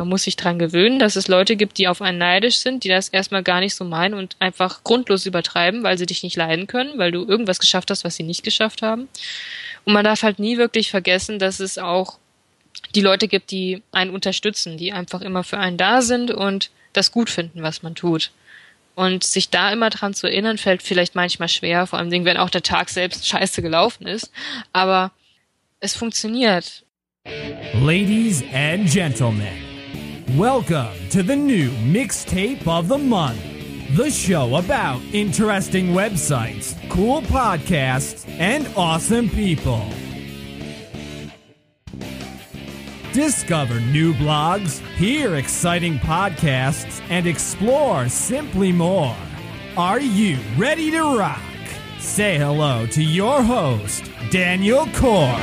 man muss sich dran gewöhnen, dass es Leute gibt, die auf einen neidisch sind, die das erstmal gar nicht so meinen und einfach grundlos übertreiben, weil sie dich nicht leiden können, weil du irgendwas geschafft hast, was sie nicht geschafft haben. Und man darf halt nie wirklich vergessen, dass es auch die Leute gibt, die einen unterstützen, die einfach immer für einen da sind und das gut finden, was man tut. Und sich da immer dran zu erinnern, fällt vielleicht manchmal schwer, vor allem wenn auch der Tag selbst scheiße gelaufen ist. Aber es funktioniert. Ladies and gentlemen, welcome to the new Mixtape of the Month. The show about interesting websites, cool podcasts, and awesome people. Discover new blogs, hear exciting podcasts, and explore simply more. Are you ready to rock? Say hello to your host, Daniel Korf.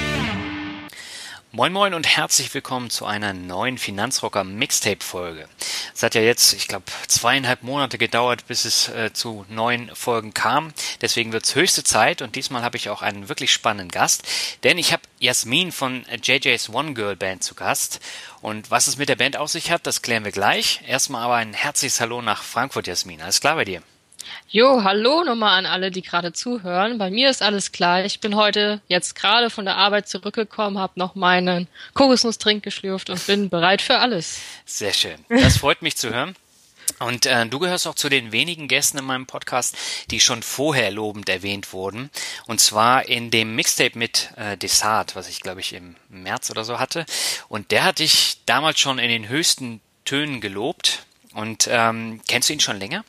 Moin Moin und herzlich willkommen zu einer neuen Finanzrocker Mixtape-Folge. Es hat ja jetzt, ich glaube, 2,5 Monate gedauert, bis es zu neuen Folgen kam. Deswegen wird es höchste Zeit und diesmal habe ich auch einen wirklich spannenden Gast. Denn ich habe Jasmin von JJ's One Girl Band zu Gast. Und was es mit der Band auf sich hat, das klären wir gleich. Erstmal aber ein herzliches Hallo nach Frankfurt, Jasmin. Alles klar bei dir? Jo, hallo nochmal an alle, die gerade zuhören. Bei mir ist alles klar. Ich bin heute jetzt gerade von der Arbeit zurückgekommen, habe noch meinen Kokosnusstrink geschlürft und bin bereit für alles. Sehr schön. Das freut mich zu hören. Und du gehörst auch zu den wenigen Gästen in meinem Podcast, die schon vorher lobend erwähnt wurden. Und zwar in dem Mixtape mit Desart, was ich glaube ich im März oder so hatte. Und der hat dich damals schon in den höchsten Tönen gelobt. Und kennst du ihn schon länger?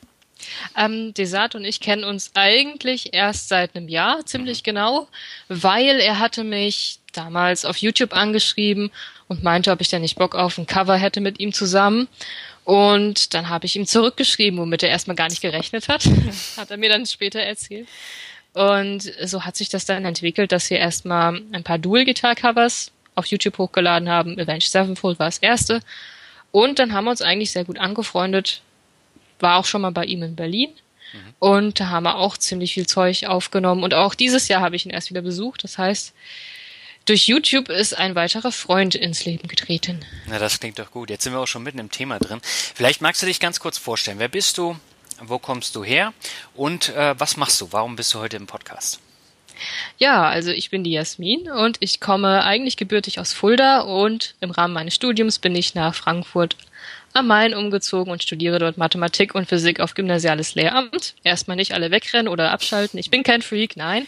Desart und ich kennen uns eigentlich erst seit einem Jahr, ziemlich genau, weil er hatte mich damals auf YouTube angeschrieben und meinte, ob ich denn nicht Bock auf ein Cover hätte mit ihm zusammen. Und dann habe ich ihm zurückgeschrieben, womit er erstmal gar nicht gerechnet hat. Hat er mir dann später erzählt. Und so hat sich das dann entwickelt, dass wir erstmal ein paar Dual-Gitar-Covers auf YouTube hochgeladen haben. Avenged Sevenfold war das erste. Und dann haben wir uns eigentlich sehr gut angefreundet. War auch schon mal bei ihm in Berlin. Und da haben wir auch ziemlich viel Zeug aufgenommen. Und auch dieses Jahr habe ich ihn erst wieder besucht. Das heißt, durch YouTube ist ein weiterer Freund ins Leben getreten. Na, das klingt doch gut. Jetzt sind wir auch schon mitten im Thema drin. Vielleicht magst du dich ganz kurz vorstellen. Wer bist du? Wo kommst du her? Und was machst du? Warum bist du heute im Podcast? Ja, also ich bin die Jasmin und ich komme eigentlich gebürtig aus Fulda und im Rahmen meines Studiums bin ich nach Frankfurt am Main umgezogen und studiere dort Mathematik und Physik auf gymnasiales Lehramt. Erstmal nicht alle wegrennen oder abschalten. Ich bin kein Freak, nein.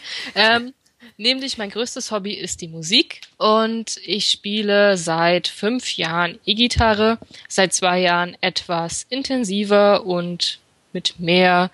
Nämlich mein größtes Hobby ist die Musik und ich spiele seit 5 Jahren E-Gitarre, seit 2 Jahren etwas intensiver und mit mehr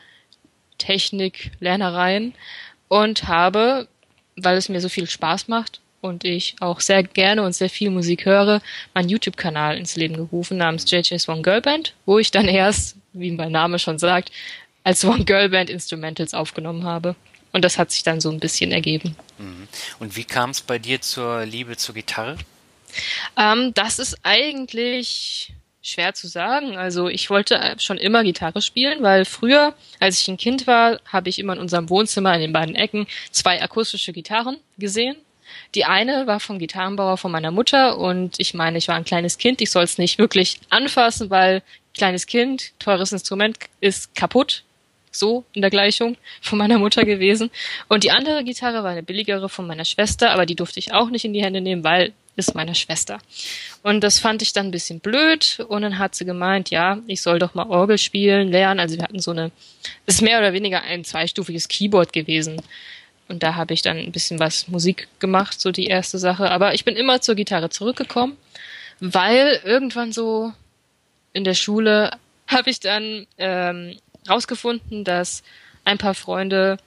Technik-Lernereien und habe, weil es mir so viel Spaß macht und ich auch sehr gerne und sehr viel Musik höre, meinen YouTube-Kanal ins Leben gerufen namens JJ's One Girl Band, wo ich dann erst, wie mein Name schon sagt, als One Girl Band Instrumentals aufgenommen habe. Und das hat sich dann so ein bisschen ergeben. Und wie kam es bei dir zur Liebe zur Gitarre? Das ist eigentlich schwer zu sagen. Also ich wollte schon immer Gitarre spielen, weil früher, als ich ein Kind war, habe ich immer in unserem Wohnzimmer in den beiden Ecken 2 akustische Gitarren gesehen. Die eine war vom Gitarrenbauer von meiner Mutter und ich meine, ich war ein kleines Kind, ich soll es nicht wirklich anfassen, weil kleines Kind, teures Instrument ist kaputt. So in der Gleichung von meiner Mutter gewesen. Und die andere Gitarre war eine billigere von meiner Schwester, aber die durfte ich auch nicht in die Hände nehmen, weil ist meine Schwester. Und das fand ich dann ein bisschen blöd und dann hat sie gemeint, ja, ich soll doch mal Orgel spielen, lernen. Also wir hatten es ist mehr oder weniger ein 2-stufiges Keyboard gewesen. Und da habe ich dann ein bisschen was Musik gemacht, so die erste Sache. Aber ich bin immer zur Gitarre zurückgekommen, weil irgendwann so in der Schule habe ich dann rausgefunden, dass ein paar Freunde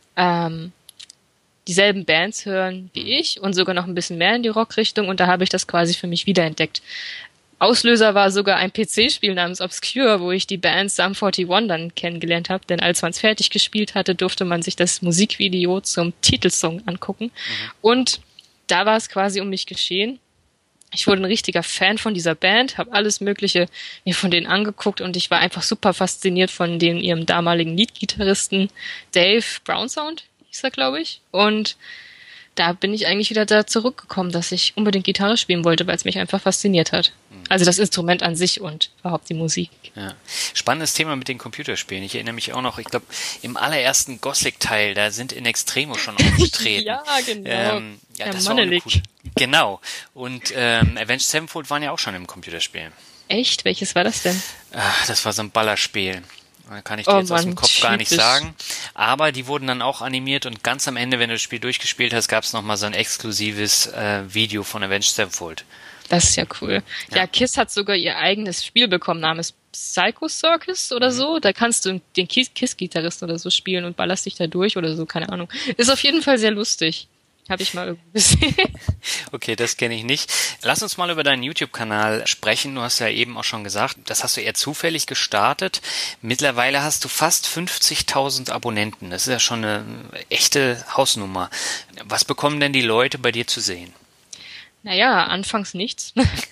dieselben Bands hören wie ich und sogar noch ein bisschen mehr in die Rockrichtung und da habe ich das quasi für mich wiederentdeckt. Auslöser war sogar ein PC-Spiel namens Obscure, wo ich die Band Sum 41 dann kennengelernt habe, denn als man es fertig gespielt hatte, durfte man sich das Musikvideo zum Titelsong angucken und da war es quasi um mich geschehen. Ich wurde ein richtiger Fan von dieser Band, habe alles Mögliche mir von denen angeguckt und ich war einfach super fasziniert von ihrem damaligen Leadgitarristen Dave Brownsound, hieß er, glaube ich. Und da bin ich eigentlich wieder da zurückgekommen, dass ich unbedingt Gitarre spielen wollte, weil es mich einfach fasziniert hat. Also das Instrument an sich und überhaupt die Musik. Ja. Spannendes Thema mit den Computerspielen. Ich erinnere mich auch noch, ich glaube, im allerersten Gothic-Teil, da sind In Extremo schon aufgetreten. Ja, genau. Ja, das war eine coole. Genau. Und Avenged Sevenfold waren ja auch schon im Computerspiel. Echt? Welches war das denn? Das war so ein Ballerspiel. Kann ich dir jetzt aus dem Kopf gar nicht sagen. Aber die wurden dann auch animiert und ganz am Ende, wenn du das Spiel durchgespielt hast, gab es nochmal so ein exklusives Video von Avenged Sevenfold. Das ist ja cool. Ja, KISS hat sogar ihr eigenes Spiel bekommen, namens Psycho Circus oder so. Da kannst du den KISS-Gitarristen oder so spielen und ballerst dich da durch oder so, keine Ahnung. Ist auf jeden Fall sehr lustig. Habe ich mal irgendwo gesehen. Okay, das kenne ich nicht. Lass uns mal über deinen YouTube-Kanal sprechen. Du hast ja eben auch schon gesagt, das hast du eher zufällig gestartet. Mittlerweile hast du fast 50.000 Abonnenten. Das ist ja schon eine echte Hausnummer. Was bekommen denn die Leute bei dir zu sehen? Naja, anfangs nichts.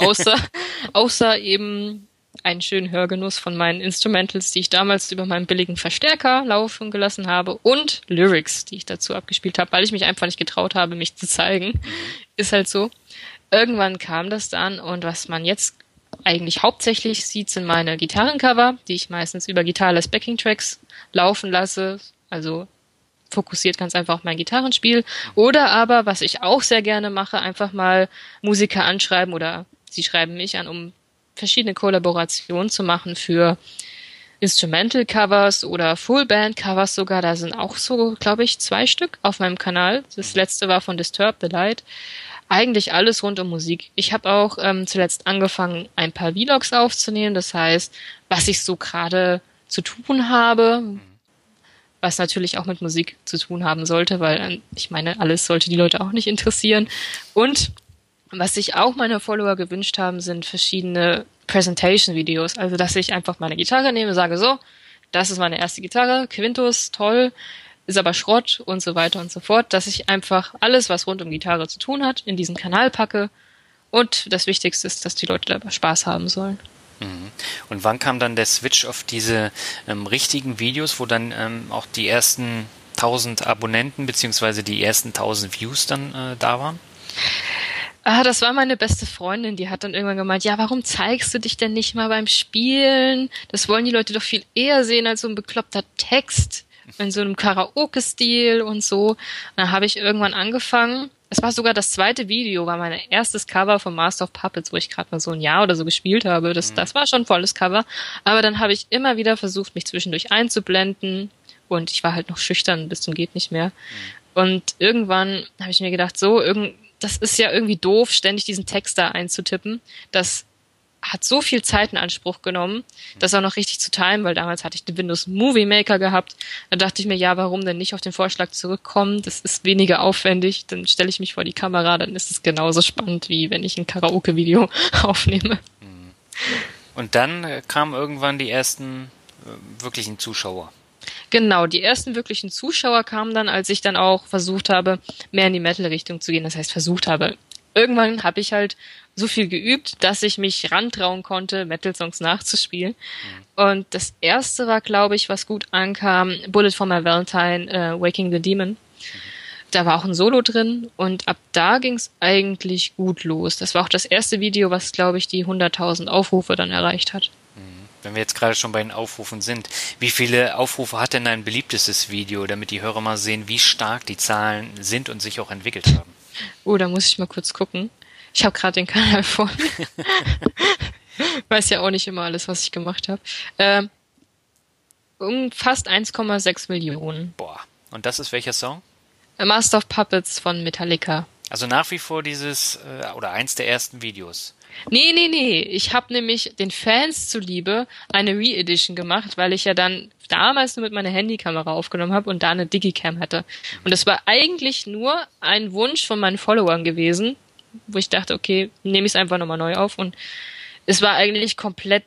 außer eben einen schönen Hörgenuss von meinen Instrumentals, die ich damals über meinen billigen Verstärker laufen gelassen habe und Lyrics, die ich dazu abgespielt habe, weil ich mich einfach nicht getraut habe, mich zu zeigen. Ist halt so. Irgendwann kam das dann und was man jetzt eigentlich hauptsächlich sieht, sind meine Gitarrencover, die ich meistens über Guitarless Backing Tracks laufen lasse, also fokussiert ganz einfach auf mein Gitarrenspiel. Oder aber, was ich auch sehr gerne mache, einfach mal Musiker anschreiben oder sie schreiben mich an, um verschiedene Kollaborationen zu machen für Instrumental-Covers oder Full-Band-Covers sogar. Da sind auch so, glaube ich, 2 Stück auf meinem Kanal. Das letzte war von Disturbed the Light. Eigentlich alles rund um Musik. Ich habe auch zuletzt angefangen, ein paar Vlogs aufzunehmen. Das heißt, was ich so gerade zu tun habe, was natürlich auch mit Musik zu tun haben sollte, weil ich meine, alles sollte die Leute auch nicht interessieren. Und was sich auch meine Follower gewünscht haben, sind verschiedene Presentation-Videos. Also, dass ich einfach meine Gitarre nehme, sage so, das ist meine erste Gitarre, Quintus, toll, ist aber Schrott und so weiter und so fort. Dass ich einfach alles, was rund um Gitarre zu tun hat, in diesen Kanal packe. Und das Wichtigste ist, dass die Leute dabei Spaß haben sollen. Und wann kam dann der Switch auf diese richtigen Videos, wo dann auch die ersten 1000 Abonnenten beziehungsweise die ersten 1000 Views dann da waren? Das war meine beste Freundin, die hat dann irgendwann gemeint, ja, warum zeigst du dich denn nicht mal beim Spielen? Das wollen die Leute doch viel eher sehen als so ein bekloppter Text in so einem Karaoke-Stil und so. Und dann habe ich irgendwann angefangen, es war sogar das zweite Video, war mein erstes Cover von Master of Puppets, wo ich gerade mal so ein Jahr oder so gespielt habe. Das war schon ein volles Cover. Aber dann habe ich immer wieder versucht, mich zwischendurch einzublenden und ich war halt noch schüchtern bis zum geht nicht mehr. Und irgendwann habe ich mir gedacht, das ist ja irgendwie doof, ständig diesen Text da einzutippen. Das hat so viel Zeit in Anspruch genommen, das auch noch richtig zu timen, weil damals hatte ich den Windows Movie Maker gehabt. Da dachte ich mir, ja, warum denn nicht auf den Vorschlag zurückkommen? Das ist weniger aufwendig. Dann stelle ich mich vor die Kamera, dann ist es genauso spannend, wie wenn ich ein Karaoke-Video aufnehme. Und dann kamen irgendwann die ersten wirklichen Zuschauer. Genau, die ersten wirklichen Zuschauer kamen dann, als ich dann auch versucht habe, mehr in die Metal-Richtung zu gehen. Das heißt, versucht habe. Irgendwann habe ich halt so viel geübt, dass ich mich rantrauen konnte, Metal-Songs nachzuspielen. Und das erste war, glaube ich, was gut ankam, Bullet for My Valentine, Waking the Demon. Da war auch ein Solo drin und ab da ging es eigentlich gut los. Das war auch das erste Video, was, glaube ich, die 100.000 Aufrufe dann erreicht hat. Wenn wir jetzt gerade schon bei den Aufrufen sind, wie viele Aufrufe hat denn dein beliebtestes Video, damit die Hörer mal sehen, wie stark die Zahlen sind und sich auch entwickelt haben? Oh, da muss ich mal kurz gucken. Ich habe gerade den Kanal vor mir. Weiß ja auch nicht immer alles, was ich gemacht habe. Fast 1,6 Millionen. Boah, und das ist welcher Song? Master of Puppets von Metallica. Also nach wie vor dieses, oder eins der ersten Videos. Nee. Ich habe nämlich den Fans zuliebe eine Re-Edition gemacht, weil ich ja dann damals nur mit meiner Handykamera aufgenommen habe und da eine Digicam hatte. Und das war eigentlich nur ein Wunsch von meinen Followern gewesen, wo ich dachte, okay, nehme ich es einfach nochmal neu auf. Und es war eigentlich komplett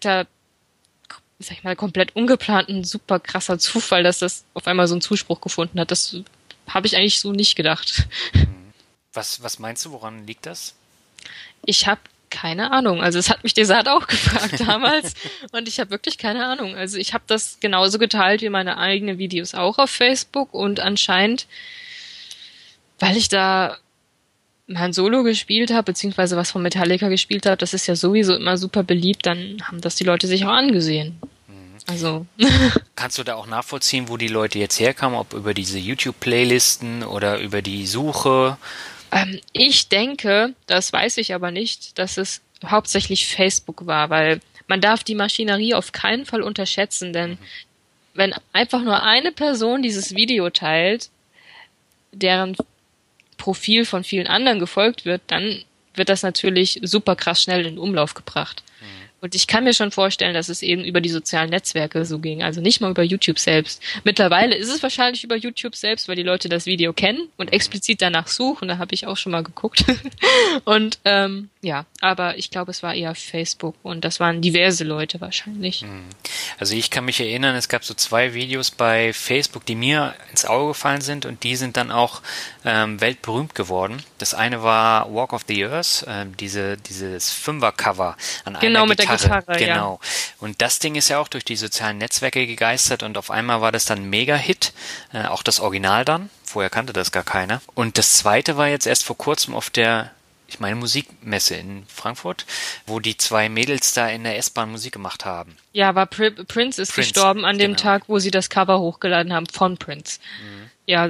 ungeplant, ein super krasser Zufall, dass das auf einmal so einen Zuspruch gefunden hat. Das habe ich eigentlich so nicht gedacht. Was meinst du, woran liegt das? Ich habe keine Ahnung. Also es hat mich Desart auch gefragt damals und ich habe wirklich keine Ahnung. Also ich habe das genauso geteilt wie meine eigenen Videos auch auf Facebook und anscheinend, weil ich da Han Solo gespielt habe, beziehungsweise was von Metallica gespielt habe, das ist ja sowieso immer super beliebt, dann haben das die Leute sich auch angesehen. Also. Kannst du da auch nachvollziehen, wo die Leute jetzt herkamen, ob über diese YouTube-Playlisten oder über die Suche? Ich denke, das weiß ich aber nicht, dass es hauptsächlich Facebook war, weil man darf die Maschinerie auf keinen Fall unterschätzen, denn wenn einfach nur eine Person dieses Video teilt, deren Profil von vielen anderen gefolgt wird, dann wird das natürlich super krass schnell in Umlauf gebracht. Und ich kann mir schon vorstellen, dass es eben über die sozialen Netzwerke so ging, also nicht mal über YouTube selbst. Mittlerweile ist es wahrscheinlich über YouTube selbst, weil die Leute das Video kennen und explizit danach suchen, da habe ich auch schon mal geguckt. Und ja, aber ich glaube, es war eher Facebook und das waren diverse Leute wahrscheinlich. Also ich kann mich erinnern, es gab so 2 Videos bei Facebook, die mir ins Auge gefallen sind und die sind dann auch weltberühmt geworden. Das eine war Walk of the Earth, dieses Fünfer-Cover an Genau, einer mit der Gitarre, genau. Ja. Und das Ding ist ja auch durch die sozialen Netzwerke gegeistert und auf einmal war das dann ein Mega-Hit, auch das Original dann. Vorher kannte das gar keiner. Und das zweite war jetzt erst vor kurzem auf der Musikmesse in Frankfurt, wo die 2 Mädels da in der S-Bahn Musik gemacht haben. Ja, aber Prince ist gestorben an dem Tag, wo sie das Cover hochgeladen haben von Prince. Ja,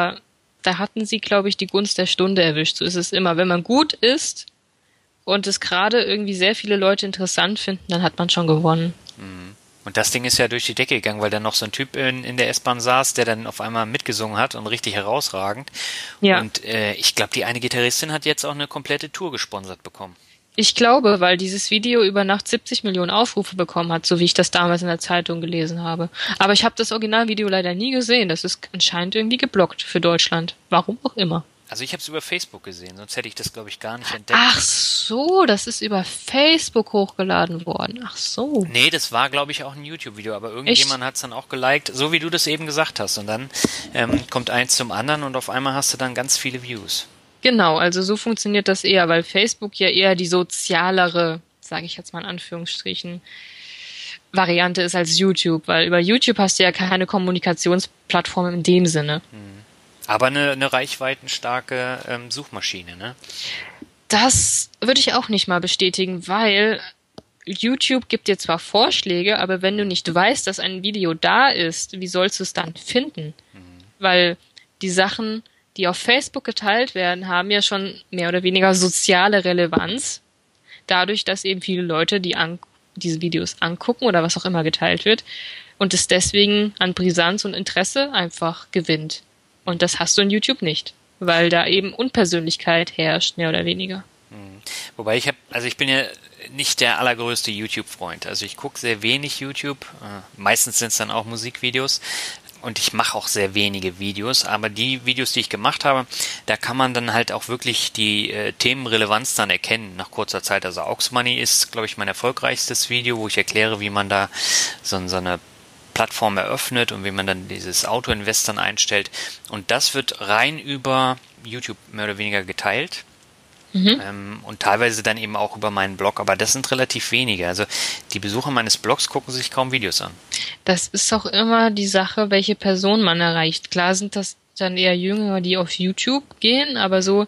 da hatten sie, glaube ich, die Gunst der Stunde erwischt. So ist es immer. Wenn man gut ist und es gerade irgendwie sehr viele Leute interessant finden, dann hat man schon gewonnen. Und das Ding ist ja durch die Decke gegangen, weil dann noch so ein Typ in der S-Bahn saß, der dann auf einmal mitgesungen hat und richtig herausragend. Ja. Und ich glaube, die eine Gitarristin hat jetzt auch eine komplette Tour gesponsert bekommen. Ich glaube, weil dieses Video über Nacht 70 Millionen Aufrufe bekommen hat, so wie ich das damals in der Zeitung gelesen habe. Aber ich habe das Originalvideo leider nie gesehen. Das ist anscheinend irgendwie geblockt für Deutschland. Warum auch immer. Also ich habe es über Facebook gesehen, sonst hätte ich das, glaube ich, gar nicht entdeckt. Ach so, das ist über Facebook hochgeladen worden. Ach so. Nee, das war, glaube ich, auch ein YouTube-Video, aber irgendjemand hat es dann auch geliked, so wie du das eben gesagt hast. Und dann kommt eins zum anderen und auf einmal hast du dann ganz viele Views. Genau, also so funktioniert das eher, weil Facebook ja eher die sozialere, sage ich jetzt mal in Anführungsstrichen, Variante ist als YouTube, weil über YouTube hast du ja keine Kommunikationsplattform in dem Sinne. Aber eine reichweitenstarke Suchmaschine, ne? Das würde ich auch nicht mal bestätigen, weil YouTube gibt dir zwar Vorschläge, aber wenn du nicht weißt, dass ein Video da ist, wie sollst du es dann finden? Weil die Sachen, die auf Facebook geteilt werden, haben ja schon mehr oder weniger soziale Relevanz. Dadurch, dass eben viele Leute diese Videos angucken oder was auch immer geteilt wird und es deswegen an Brisanz und Interesse einfach gewinnt. Und das hast du in YouTube nicht, weil da eben Unpersönlichkeit herrscht, mehr oder weniger. Wobei ich bin ja nicht der allergrößte YouTube-Freund. Also ich gucke sehr wenig YouTube. Meistens sind es dann auch Musikvideos. Und ich mache auch sehr wenige Videos, aber die Videos, die ich gemacht habe, da kann man dann halt auch wirklich die Themenrelevanz dann erkennen nach kurzer Zeit. Also Aux Money ist, glaube ich, mein erfolgreichstes Video, wo ich erkläre, wie man da so eine Plattform eröffnet und wie man dann dieses Auto-Invest dann einstellt. Und das wird rein über YouTube mehr oder weniger geteilt. Und teilweise dann eben auch über meinen Blog, aber das sind relativ wenige. Also die Besucher meines Blogs gucken sich kaum Videos an. Das ist auch immer die Sache, welche Person man erreicht. Klar sind das dann eher Jüngere, die auf YouTube gehen, aber so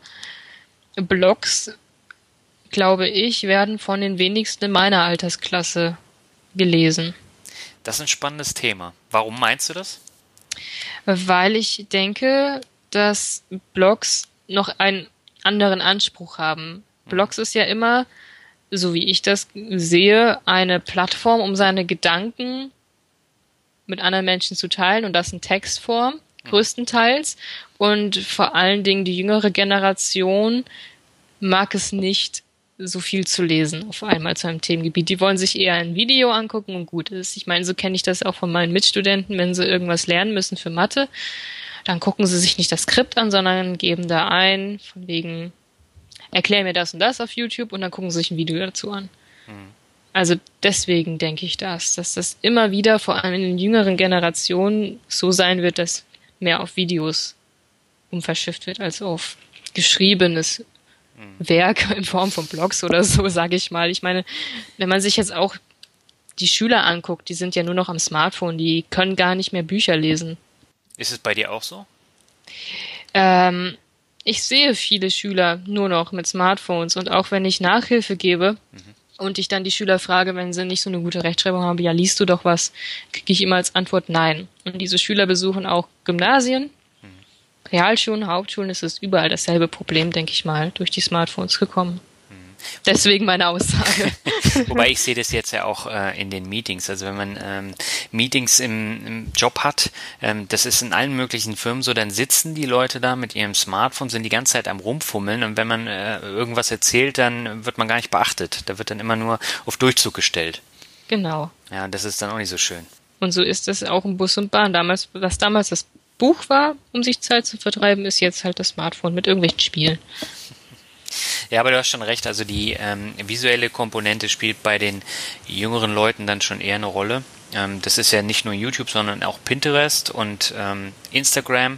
Blogs, glaube ich, werden von den wenigsten in meiner Altersklasse gelesen. Das ist ein spannendes Thema. Warum meinst du das? Weil ich denke, dass Blogs noch einen anderen Anspruch haben. Blogs ist ja immer, so wie ich das sehe, eine Plattform, um seine Gedanken mit anderen Menschen zu teilen und das in Textform, größtenteils. Und vor allen Dingen die jüngere Generation mag es nicht, so viel zu lesen auf einmal zu einem Themengebiet. Die wollen sich eher ein Video angucken und gut ist. Ich meine, so kenne ich das auch von meinen Mitstudenten, wenn sie irgendwas lernen müssen für Mathe, dann gucken sie sich nicht das Skript an, sondern geben da ein, von wegen, erklär mir das und das auf YouTube und dann gucken sie sich ein Video dazu an. Also deswegen denke ich dass das immer wieder, vor allem in den jüngeren Generationen, so sein wird, dass mehr auf Videos verschifft wird, als auf geschriebenes Werk in Form von Blogs oder so, sage ich mal. Ich meine, wenn man sich jetzt auch die Schüler anguckt, die sind ja nur noch am Smartphone, die können gar nicht mehr Bücher lesen. Ist es bei dir auch so? ich sehe viele Schüler nur noch mit Smartphones und auch wenn ich Nachhilfe gebe und ich dann die Schüler frage, wenn sie nicht so eine gute Rechtschreibung haben, ja, liest du doch was, kriege ich immer als Antwort nein. Und diese Schüler besuchen auch Gymnasien, Realschulen, Hauptschulen, ist es überall dasselbe Problem, denke ich mal, durch die Smartphones gekommen. Deswegen meine Aussage. Wobei ich sehe das jetzt ja auch in den Meetings. Also wenn man Meetings im Job hat, das ist in allen möglichen Firmen so, dann sitzen die Leute da mit ihrem Smartphone, sind die ganze Zeit am Rumfummeln und wenn man irgendwas erzählt, dann wird man gar nicht beachtet. Da wird dann immer nur auf Durchzug gestellt. Genau. Ja, das ist dann auch nicht so schön. Und so ist es auch im Bus und Bahn. Was damals das Buch war, um sich Zeit zu vertreiben, ist jetzt halt das Smartphone mit irgendwelchen Spielen. Ja, aber du hast schon recht, also die visuelle Komponente spielt bei den jüngeren Leuten dann schon eher eine Rolle. Das ist ja nicht nur YouTube, sondern auch Pinterest und Instagram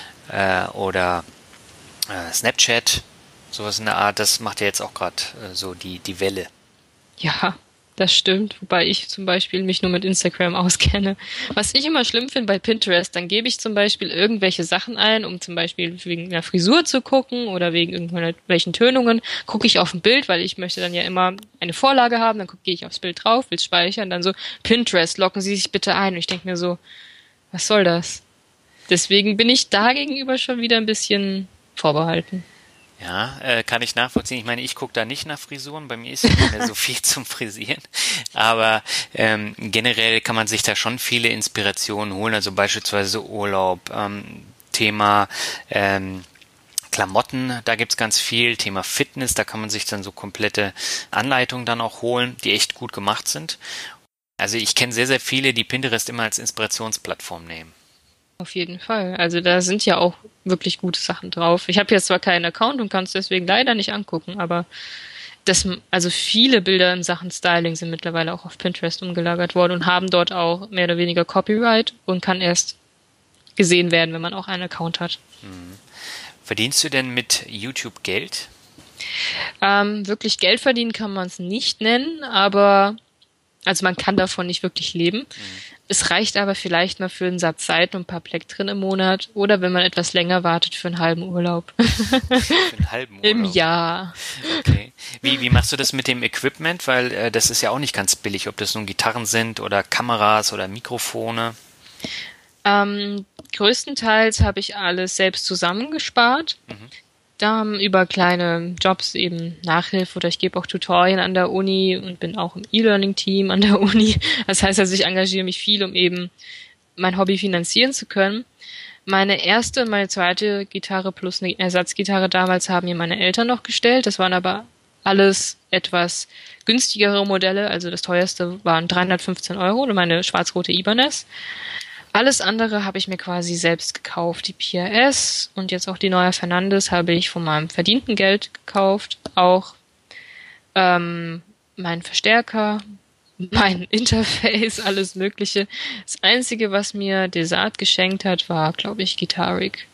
oder Snapchat, sowas in der Art, das macht ja jetzt auch gerade so die Welle. Ja, das stimmt, wobei ich zum Beispiel mich nur mit Instagram auskenne. Was ich immer schlimm finde bei Pinterest, dann gebe ich zum Beispiel irgendwelche Sachen ein, um zum Beispiel wegen einer Frisur zu gucken oder wegen irgendwelchen Tönungen, gucke ich auf ein Bild, weil ich möchte dann ja immer eine Vorlage haben, dann gehe ich aufs Bild drauf, will speichern, dann so, Pinterest, loggen Sie sich bitte ein. Und ich denke mir so, was soll das? Deswegen bin ich da gegenüber schon wieder ein bisschen vorbehalten. Ja, kann ich nachvollziehen. Ich meine, ich gucke da nicht nach Frisuren, bei mir ist ja nicht mehr so viel zum Frisieren, aber generell kann man sich da schon viele Inspirationen holen, also beispielsweise Urlaub, Thema Klamotten, da gibt's ganz viel, Thema Fitness, da kann man sich dann so komplette Anleitungen dann auch holen, die echt gut gemacht sind. Also ich kenne sehr, sehr viele, die Pinterest immer als Inspirationsplattform nehmen. Auf jeden Fall. Also da sind ja auch wirklich gute Sachen drauf. Ich habe jetzt zwar keinen Account und kann es deswegen leider nicht angucken, aber also viele Bilder in Sachen Styling sind mittlerweile auch auf Pinterest umgelagert worden und haben dort auch mehr oder weniger Copyright und kann erst gesehen werden, wenn man auch einen Account hat. Verdienst du denn mit YouTube Geld? Wirklich Geld verdienen kann man es nicht nennen, aber also man kann davon nicht wirklich leben. Es reicht aber vielleicht mal für einen Satz Seiten und ein paar Pleck drin im Monat oder wenn man etwas länger wartet für einen halben Urlaub. Für einen halben Urlaub? Im Jahr. Okay. Wie machst du das mit dem Equipment? Weil das ist ja auch nicht ganz billig, ob das nun Gitarren sind oder Kameras oder Mikrofone. Größtenteils habe ich alles selbst zusammengespart. Da über kleine Jobs eben Nachhilfe oder ich gebe auch Tutorien an der Uni und bin auch im E-Learning-Team an der Uni. Das heißt also, ich engagiere mich viel, um eben mein Hobby finanzieren zu können. Meine erste und meine zweite Gitarre plus eine Ersatzgitarre damals haben mir meine Eltern noch gestellt. Das waren aber alles etwas günstigere Modelle. Also das teuerste waren 315 € und meine schwarz-rote Ibanez. Alles andere habe ich mir quasi selbst gekauft. Die PRS und jetzt auch die neue Fernandes habe ich von meinem verdienten Geld gekauft. Auch mein Verstärker, mein Interface, alles Mögliche. Das Einzige, was mir Desart geschenkt hat, war, glaube ich, Guitaric.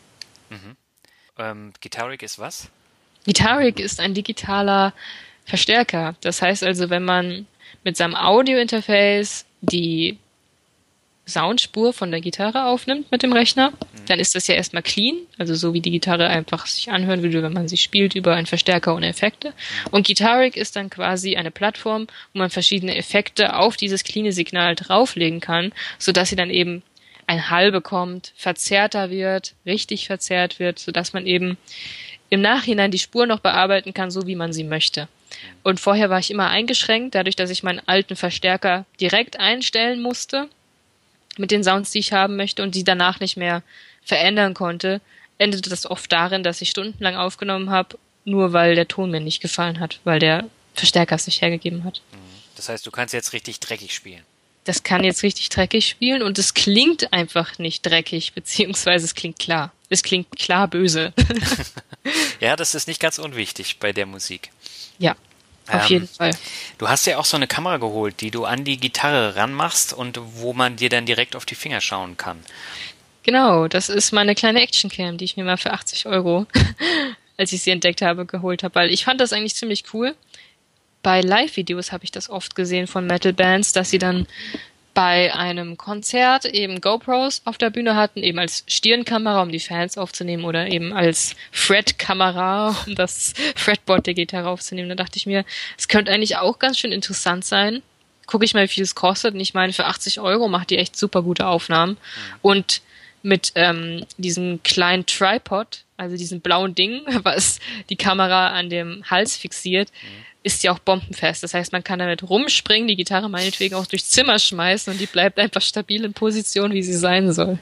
Guitaric ist was? Guitaric ist ein digitaler Verstärker. Das heißt also, wenn man mit seinem Audio-Interface die Soundspur von der Gitarre aufnimmt mit dem Rechner, dann ist das ja erstmal clean, also so wie die Gitarre einfach sich anhören würde, wenn man sie spielt über einen Verstärker ohne Effekte. Und Guitaric ist dann quasi eine Plattform, wo man verschiedene Effekte auf dieses cleane Signal drauflegen kann, sodass sie dann eben ein Hall bekommt, verzerrter wird, richtig verzerrt wird, sodass man eben im Nachhinein die Spur noch bearbeiten kann, so wie man sie möchte. Und vorher war ich immer eingeschränkt, dadurch, dass ich meinen alten Verstärker direkt einstellen musste, mit den Sounds, die ich haben möchte und die danach nicht mehr verändern konnte, endete das oft darin, dass ich stundenlang aufgenommen habe, nur weil der Ton mir nicht gefallen hat, weil der Verstärker es nicht hergegeben hat. Das heißt, du kannst jetzt richtig dreckig spielen. Das kann jetzt richtig dreckig spielen und es klingt einfach nicht dreckig, beziehungsweise es klingt klar. Es klingt klar böse. Ja, das ist nicht ganz unwichtig bei der Musik. Ja. Auf jeden Fall. Du hast ja auch so eine Kamera geholt, die du an die Gitarre ranmachst und wo man dir dann direkt auf die Finger schauen kann. Genau, das ist meine kleine Actioncam, die ich mir mal für 80 €, als ich sie entdeckt habe, geholt habe, weil ich fand das eigentlich ziemlich cool. Bei Live-Videos habe ich das oft gesehen von Metal-Bands, dass sie dann bei einem Konzert eben GoPros auf der Bühne hatten, eben als Stirnkamera, um die Fans aufzunehmen, oder eben als Fret-Kamera, um das Fretboard der Gitarre aufzunehmen. Da dachte ich mir, es könnte eigentlich auch ganz schön interessant sein. Gucke ich mal, wie viel es kostet. Und ich meine, für 80 € macht die echt super gute Aufnahmen. Und mit diesem kleinen Tripod, also diesem blauen Ding, was die Kamera an dem Hals fixiert, ist ja auch bombenfest. Das heißt, man kann damit rumspringen, die Gitarre meinetwegen auch durchs Zimmer schmeißen und die bleibt einfach stabil in Position, wie sie sein soll.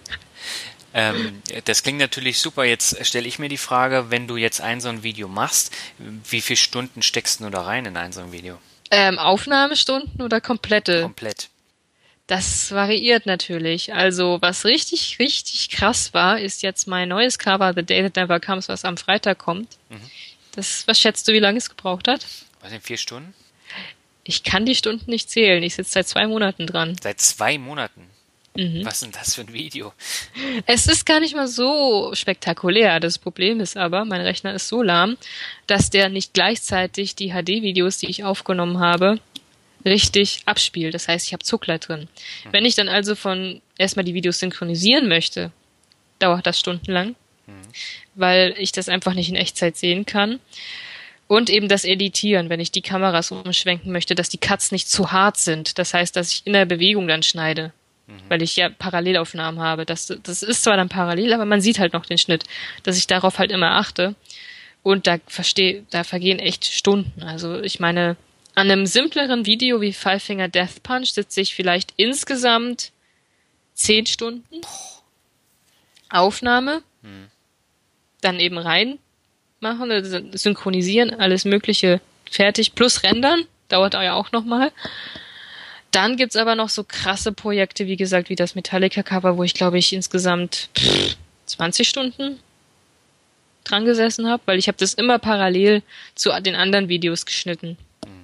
Das klingt natürlich super. Jetzt stelle ich mir die Frage, wenn du jetzt so ein Video machst, wie viele Stunden steckst du da rein in so ein Video? Aufnahmestunden oder komplette? Komplett. Das variiert natürlich. Also was richtig, richtig krass war, ist jetzt mein neues Cover, The Day That Never Comes, was am Freitag kommt. Was schätzt du, wie lange es gebraucht hat? Was sind 4 Stunden? Ich kann die Stunden nicht zählen. Ich sitze seit 2 Monaten dran. Seit 2 Monaten? Was ist denn das für ein Video? Es ist gar nicht mal so spektakulär. Das Problem ist aber, mein Rechner ist so lahm, dass der nicht gleichzeitig die HD-Videos, die ich aufgenommen habe, richtig abspielt. Das heißt, ich habe Zuckler drin. Wenn ich dann also erstmal die Videos synchronisieren möchte, dauert das stundenlang, weil ich das einfach nicht in Echtzeit sehen kann. Und eben das Editieren, wenn ich die Kameras umschwenken möchte, dass die Cuts nicht zu hart sind. Das heißt, dass ich in der Bewegung dann schneide, weil ich ja Parallelaufnahmen habe. Das ist zwar dann parallel, aber man sieht halt noch den Schnitt, dass ich darauf halt immer achte. Und da vergehen echt Stunden. Also ich meine, an einem simpleren Video wie Five Finger Death Punch sitze ich vielleicht insgesamt 10 Stunden. Aufnahme, dann eben reinmachen, also synchronisieren, alles Mögliche fertig, plus rendern, dauert ja auch nochmal. Dann gibt's aber noch so krasse Projekte, wie gesagt, wie das Metallica-Cover, wo ich, glaube ich, insgesamt 20 Stunden dran gesessen habe, weil ich habe das immer parallel zu den anderen Videos geschnitten.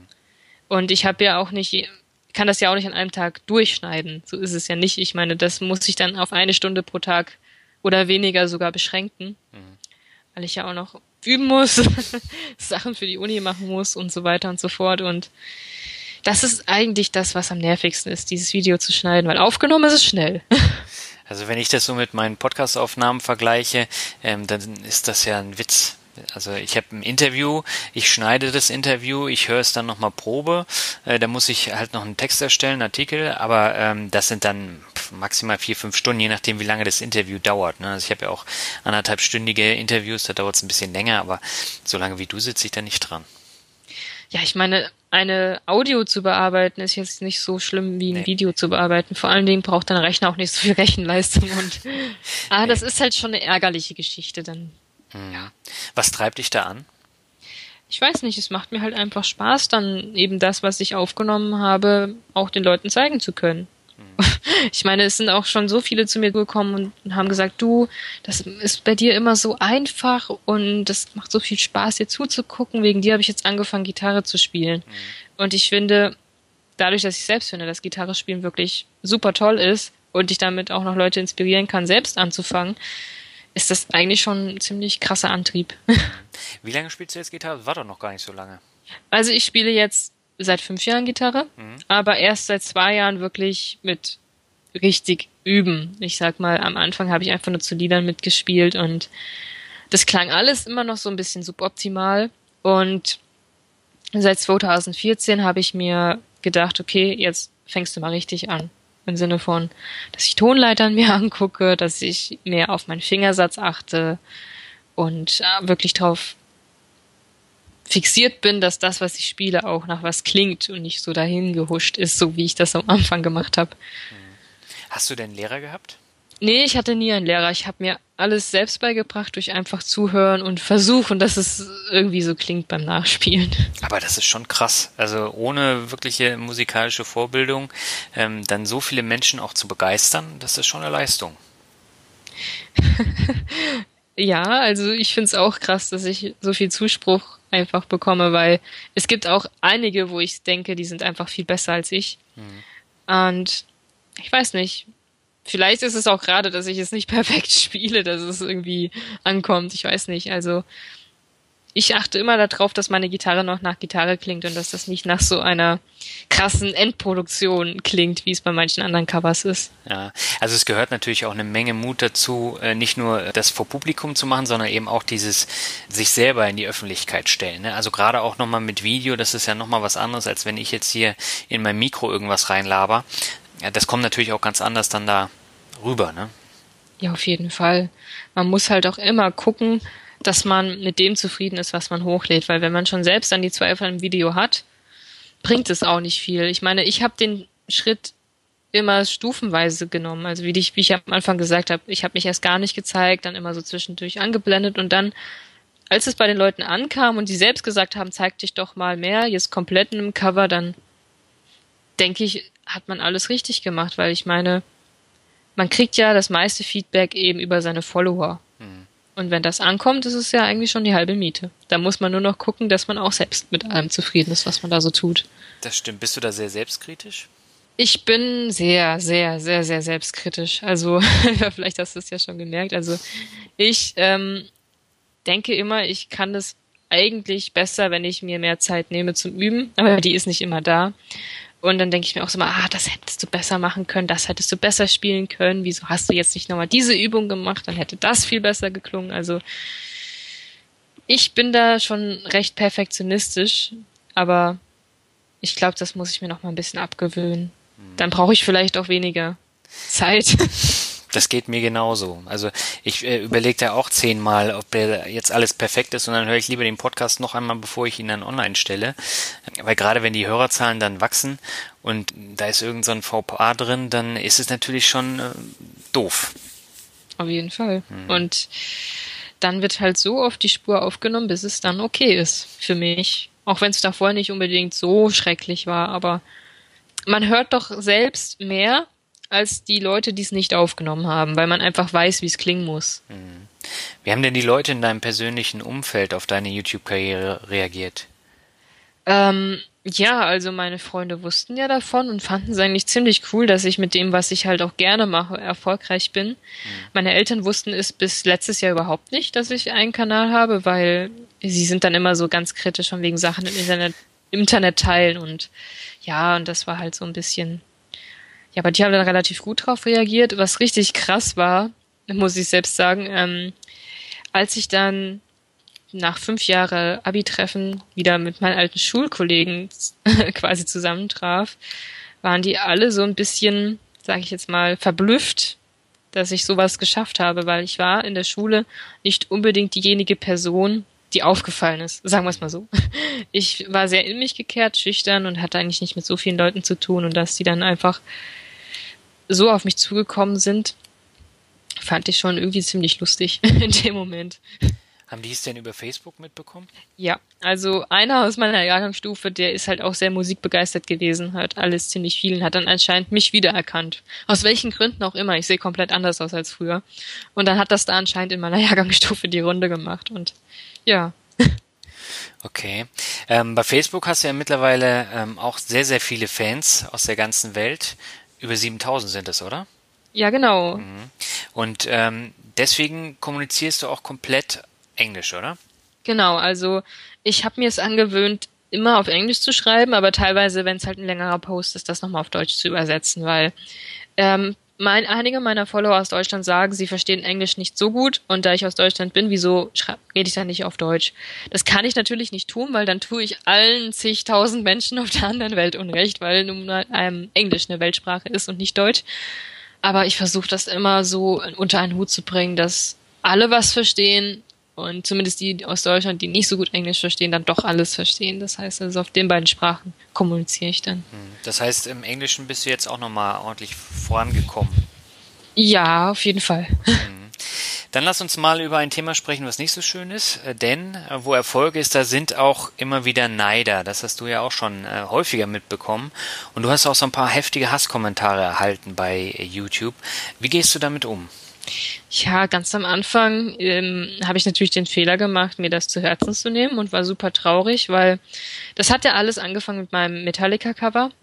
Und ich habe ja auch nicht, kann das ja auch nicht an einem Tag durchschneiden. So ist es ja nicht. Ich meine, das muss ich dann auf 1 Stunde pro Tag oder weniger sogar beschränken, weil ich ja auch noch üben muss, Sachen für die Uni machen muss und so weiter und so fort. Und das ist eigentlich das, was am nervigsten ist, dieses Video zu schneiden, weil aufgenommen ist es schnell. Also wenn ich das so mit meinen Podcast-Aufnahmen vergleiche, dann ist das ja ein Witz. Also ich habe ein Interview, ich schneide das Interview, ich höre es dann nochmal Probe, da muss ich halt noch einen Text erstellen, einen Artikel, aber das sind dann maximal 4-5 Stunden, je nachdem wie lange das Interview dauert. Ne? Also ich habe ja auch 1,5-stündige Interviews, da dauert es ein bisschen länger, aber so lange wie du sitze ich da nicht dran. Ja, ich meine, eine Audio zu bearbeiten ist jetzt nicht so schlimm wie ein Video zu bearbeiten. Vor allen Dingen braucht dein Rechner auch nicht so viel Rechenleistung und das ist halt schon eine ärgerliche Geschichte dann. Ja. Was treibt dich da an? Ich weiß nicht, es macht mir halt einfach Spaß, dann eben das, was ich aufgenommen habe, auch den Leuten zeigen zu können. Ich meine, es sind auch schon so viele zu mir gekommen und haben gesagt, du, das ist bei dir immer so einfach und das macht so viel Spaß, dir zuzugucken. Wegen dir habe ich jetzt angefangen, Gitarre zu spielen. Und ich finde, dadurch, dass ich selbst finde, dass Gitarre spielen wirklich super toll ist und ich damit auch noch Leute inspirieren kann, selbst anzufangen, ist das eigentlich schon ein ziemlich krasser Antrieb. Wie lange spielst du jetzt Gitarre? Das war doch noch gar nicht so lange. Also ich spiele jetzt seit 5 Jahren Gitarre, aber erst seit 2 Jahren wirklich mit richtig üben. Ich sag mal, am Anfang habe ich einfach nur zu Liedern mitgespielt und das klang alles immer noch so ein bisschen suboptimal. Und seit 2014 habe ich mir gedacht, okay, jetzt fängst du mal richtig an. Im Sinne von, dass ich Tonleitern mir angucke, dass ich mehr auf meinen Fingersatz achte und wirklich drauf fixiert bin, dass das, was ich spiele, auch nach was klingt und nicht so dahin gehuscht ist, so wie ich das am Anfang gemacht habe. Hast du denn einen Lehrer gehabt? Nee, ich hatte nie einen Lehrer. Ich habe mir alles selbst beigebracht durch einfach zuhören und versuchen, dass es irgendwie so klingt beim Nachspielen. Aber das ist schon krass. Also ohne wirkliche musikalische Vorbildung dann so viele Menschen auch zu begeistern, das ist schon eine Leistung. Ja, also ich find's auch krass, dass ich so viel Zuspruch einfach bekomme, weil es gibt auch einige, wo ich denke, die sind einfach viel besser als ich. Und ich weiß nicht, vielleicht ist es auch gerade, dass ich es nicht perfekt spiele, dass es irgendwie ankommt. Ich weiß nicht. Also ich achte immer darauf, dass meine Gitarre noch nach Gitarre klingt und dass das nicht nach so einer krassen Endproduktion klingt, wie es bei manchen anderen Covers ist. Ja, also es gehört natürlich auch eine Menge Mut dazu, nicht nur das vor Publikum zu machen, sondern eben auch dieses sich selber in die Öffentlichkeit stellen. Ne? Also gerade auch nochmal mit Video, das ist ja nochmal was anderes, als wenn ich jetzt hier in mein Mikro irgendwas reinlaber. Ja, das kommt natürlich auch ganz anders dann da rüber, ne? Ja, auf jeden Fall. Man muss halt auch immer gucken, dass man mit dem zufrieden ist, was man hochlädt, weil wenn man schon selbst dann die Zweifel im Video hat, bringt es auch nicht viel. Ich meine, ich habe den Schritt immer stufenweise genommen, also wie ich am Anfang gesagt habe, ich habe mich erst gar nicht gezeigt, dann immer so zwischendurch angeblendet und dann, als es bei den Leuten ankam und die selbst gesagt haben, zeig dich doch mal mehr, jetzt komplett in einem Cover, dann denke ich, hat man alles richtig gemacht, weil ich meine, man kriegt ja das meiste Feedback eben über seine Follower. Und wenn das ankommt, ist es ja eigentlich schon die halbe Miete. Da muss man nur noch gucken, dass man auch selbst mit allem zufrieden ist, was man da so tut. Das stimmt. Bist du da sehr selbstkritisch? Ich bin sehr, sehr, sehr, sehr selbstkritisch. Also, vielleicht hast du es ja schon gemerkt. Also, ich denke immer, ich kann das eigentlich besser, wenn ich mir mehr Zeit nehme zum Üben. Aber die ist nicht immer da. Und dann denke ich mir auch so mal, das hättest du besser machen können, das hättest du besser spielen können. Wieso hast du jetzt nicht nochmal diese Übung gemacht? Dann hätte das viel besser geklungen. Also ich bin da schon recht perfektionistisch, aber ich glaube, das muss ich mir noch mal ein bisschen abgewöhnen. Dann brauche ich vielleicht auch weniger Zeit. Das geht mir genauso. Also ich überlege da auch 10-mal, ob der jetzt alles perfekt ist und dann höre ich lieber den Podcast noch einmal, bevor ich ihn dann online stelle. Weil gerade wenn die Hörerzahlen dann wachsen und da ist irgend so ein Fauxpas drin, dann ist es natürlich schon doof. Auf jeden Fall. Und dann wird halt so oft die Spur aufgenommen, bis es dann okay ist für mich. Auch wenn es davor nicht unbedingt so schrecklich war, aber man hört doch selbst mehr als die Leute, die es nicht aufgenommen haben, weil man einfach weiß, wie es klingen muss. Wie haben denn die Leute in deinem persönlichen Umfeld auf deine YouTube-Karriere reagiert? Ja, also meine Freunde wussten ja davon und fanden es eigentlich ziemlich cool, dass ich mit dem, was ich halt auch gerne mache, erfolgreich bin. Meine Eltern wussten es bis letztes Jahr überhaupt nicht, dass ich einen Kanal habe, weil sie sind dann immer so ganz kritisch von wegen Sachen im Internet teilen und ja, und das war halt so ein bisschen. Ja, aber die haben dann relativ gut drauf reagiert. Was richtig krass war, muss ich selbst sagen, als ich dann nach 5 Jahren Abi-Treffen wieder mit meinen alten Schulkollegen quasi zusammentraf, waren die alle so ein bisschen, sage ich jetzt mal, verblüfft, dass ich sowas geschafft habe, weil ich war in der Schule nicht unbedingt diejenige Person, die aufgefallen ist, sagen wir es mal so. Ich war sehr in mich gekehrt, schüchtern und hatte eigentlich nicht mit so vielen Leuten zu tun und dass die dann einfach so auf mich zugekommen sind, fand ich schon irgendwie ziemlich lustig in dem Moment. Haben die es denn über Facebook mitbekommen? Ja, also einer aus meiner Jahrgangsstufe, der ist halt auch sehr musikbegeistert gewesen, hat alles ziemlich viel und hat dann anscheinend mich wiedererkannt. Aus welchen Gründen auch immer, ich sehe komplett anders aus als früher. Und dann hat das da anscheinend in meiner Jahrgangsstufe die Runde gemacht und ja. Okay. Bei Facebook hast du ja mittlerweile auch sehr, sehr viele Fans aus der ganzen Welt. Über 7000 sind es, oder? Ja, genau. Und deswegen kommunizierst du auch komplett Englisch, oder? Genau, also ich habe mir es angewöhnt, immer auf Englisch zu schreiben, aber teilweise, wenn es halt ein längerer Post ist, das nochmal auf Deutsch zu übersetzen, weil einige meiner Follower aus Deutschland sagen, sie verstehen Englisch nicht so gut und da ich aus Deutschland bin, wieso rede ich dann nicht auf Deutsch? Das kann ich natürlich nicht tun, weil dann tue ich allen zigtausend Menschen auf der anderen Welt Unrecht, weil nun mal Englisch eine Weltsprache ist und nicht Deutsch. Aber ich versuche das immer so unter einen Hut zu bringen, dass alle was verstehen und zumindest die aus Deutschland, die nicht so gut Englisch verstehen, dann doch alles verstehen. Das heißt also, auf den beiden Sprachen kommuniziere ich dann. Das heißt, im Englischen bist du jetzt auch nochmal ordentlich vorangekommen. Ja, auf jeden Fall. Dann lass uns mal über ein Thema sprechen, was nicht so schön ist, denn wo Erfolg ist, da sind auch immer wieder Neider. Das hast du ja auch schon häufiger mitbekommen. Und du hast auch so ein paar heftige Hasskommentare erhalten bei YouTube. Wie gehst du damit um? Ja, ganz am Anfang habe ich natürlich den Fehler gemacht, mir das zu Herzen zu nehmen und war super traurig, weil das hat ja alles angefangen mit meinem Metallica-Cover.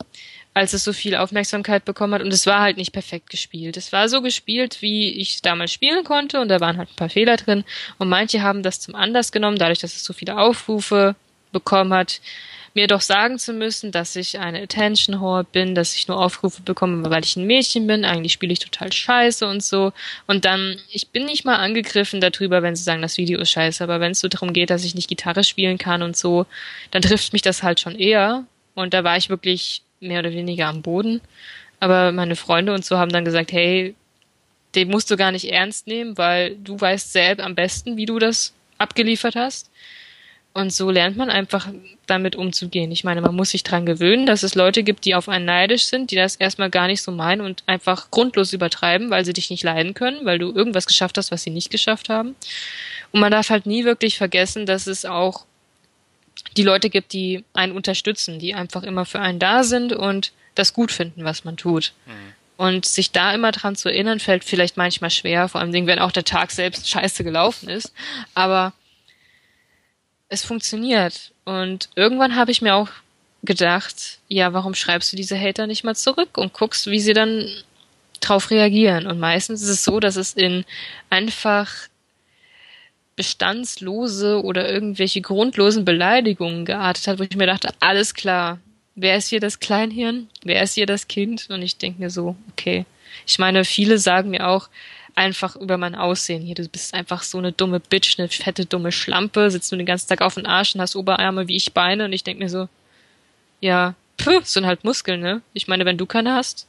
als es so viel Aufmerksamkeit bekommen hat. Und es war halt nicht perfekt gespielt. Es war so gespielt, wie ich damals spielen konnte. Und da waren halt ein paar Fehler drin. Und manche haben das zum Anlass genommen, dadurch, dass es so viele Aufrufe bekommen hat, mir doch sagen zu müssen, dass ich eine Attention Whore bin, dass ich nur Aufrufe bekomme, weil ich ein Mädchen bin. Eigentlich spiele ich total scheiße und so. Und dann, ich bin nicht mal angegriffen darüber, wenn sie sagen, das Video ist scheiße. Aber wenn es so darum geht, dass ich nicht Gitarre spielen kann und so, dann trifft mich das halt schon eher. Und da war ich wirklich mehr oder weniger am Boden. Aber meine Freunde und so haben dann gesagt, hey, den musst du gar nicht ernst nehmen, weil du weißt selbst am besten, wie du das abgeliefert hast. Und so lernt man einfach damit umzugehen. Ich meine, man muss sich dran gewöhnen, dass es Leute gibt, die auf einen neidisch sind, die das erstmal gar nicht so meinen und einfach grundlos übertreiben, weil sie dich nicht leiden können, weil du irgendwas geschafft hast, was sie nicht geschafft haben. Und man darf halt nie wirklich vergessen, dass es auch die Leute gibt, die einen unterstützen, die einfach immer für einen da sind und das gut finden, was man tut. Und sich da immer dran zu erinnern, fällt vielleicht manchmal schwer, vor allem wenn auch der Tag selbst scheiße gelaufen ist. Aber es funktioniert. Und irgendwann habe ich mir auch gedacht, ja, warum schreibst du diese Hater nicht mal zurück und guckst, wie sie dann drauf reagieren. Und meistens ist es so, dass es in einfach bestandslose oder irgendwelche grundlosen Beleidigungen geartet hat, wo ich mir dachte, alles klar, wer ist hier das Kleinhirn? Wer ist hier das Kind? Und ich denke mir so, okay. Ich meine, viele sagen mir auch einfach über mein Aussehen hier, du bist einfach so eine dumme Bitch, eine fette, dumme Schlampe, sitzt du den ganzen Tag auf den Arsch und hast Oberarme wie ich Beine und ich denke mir so, ja, sind halt Muskeln, ne? Ich meine, wenn du keine hast.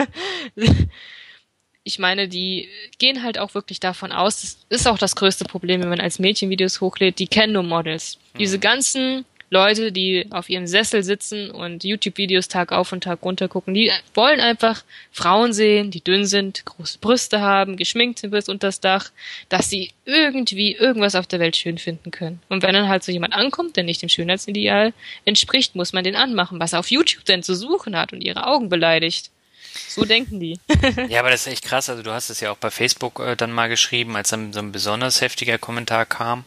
Ich meine, die gehen halt auch wirklich davon aus, das ist auch das größte Problem, wenn man als Mädchen Videos hochlädt, die kennen nur Models. Diese ganzen Leute, die auf ihrem Sessel sitzen und YouTube-Videos Tag auf und Tag runter gucken, die wollen einfach Frauen sehen, die dünn sind, große Brüste haben, geschminkt sind bis unters Dach, dass sie irgendwie irgendwas auf der Welt schön finden können. Und wenn dann halt so jemand ankommt, der nicht dem Schönheitsideal entspricht, muss man den anmachen, was er auf YouTube denn zu suchen hat und ihre Augen beleidigt. So denken die. Ja, aber das ist echt krass. Also du hast es ja auch bei Facebook dann mal geschrieben, als dann so ein besonders heftiger Kommentar kam.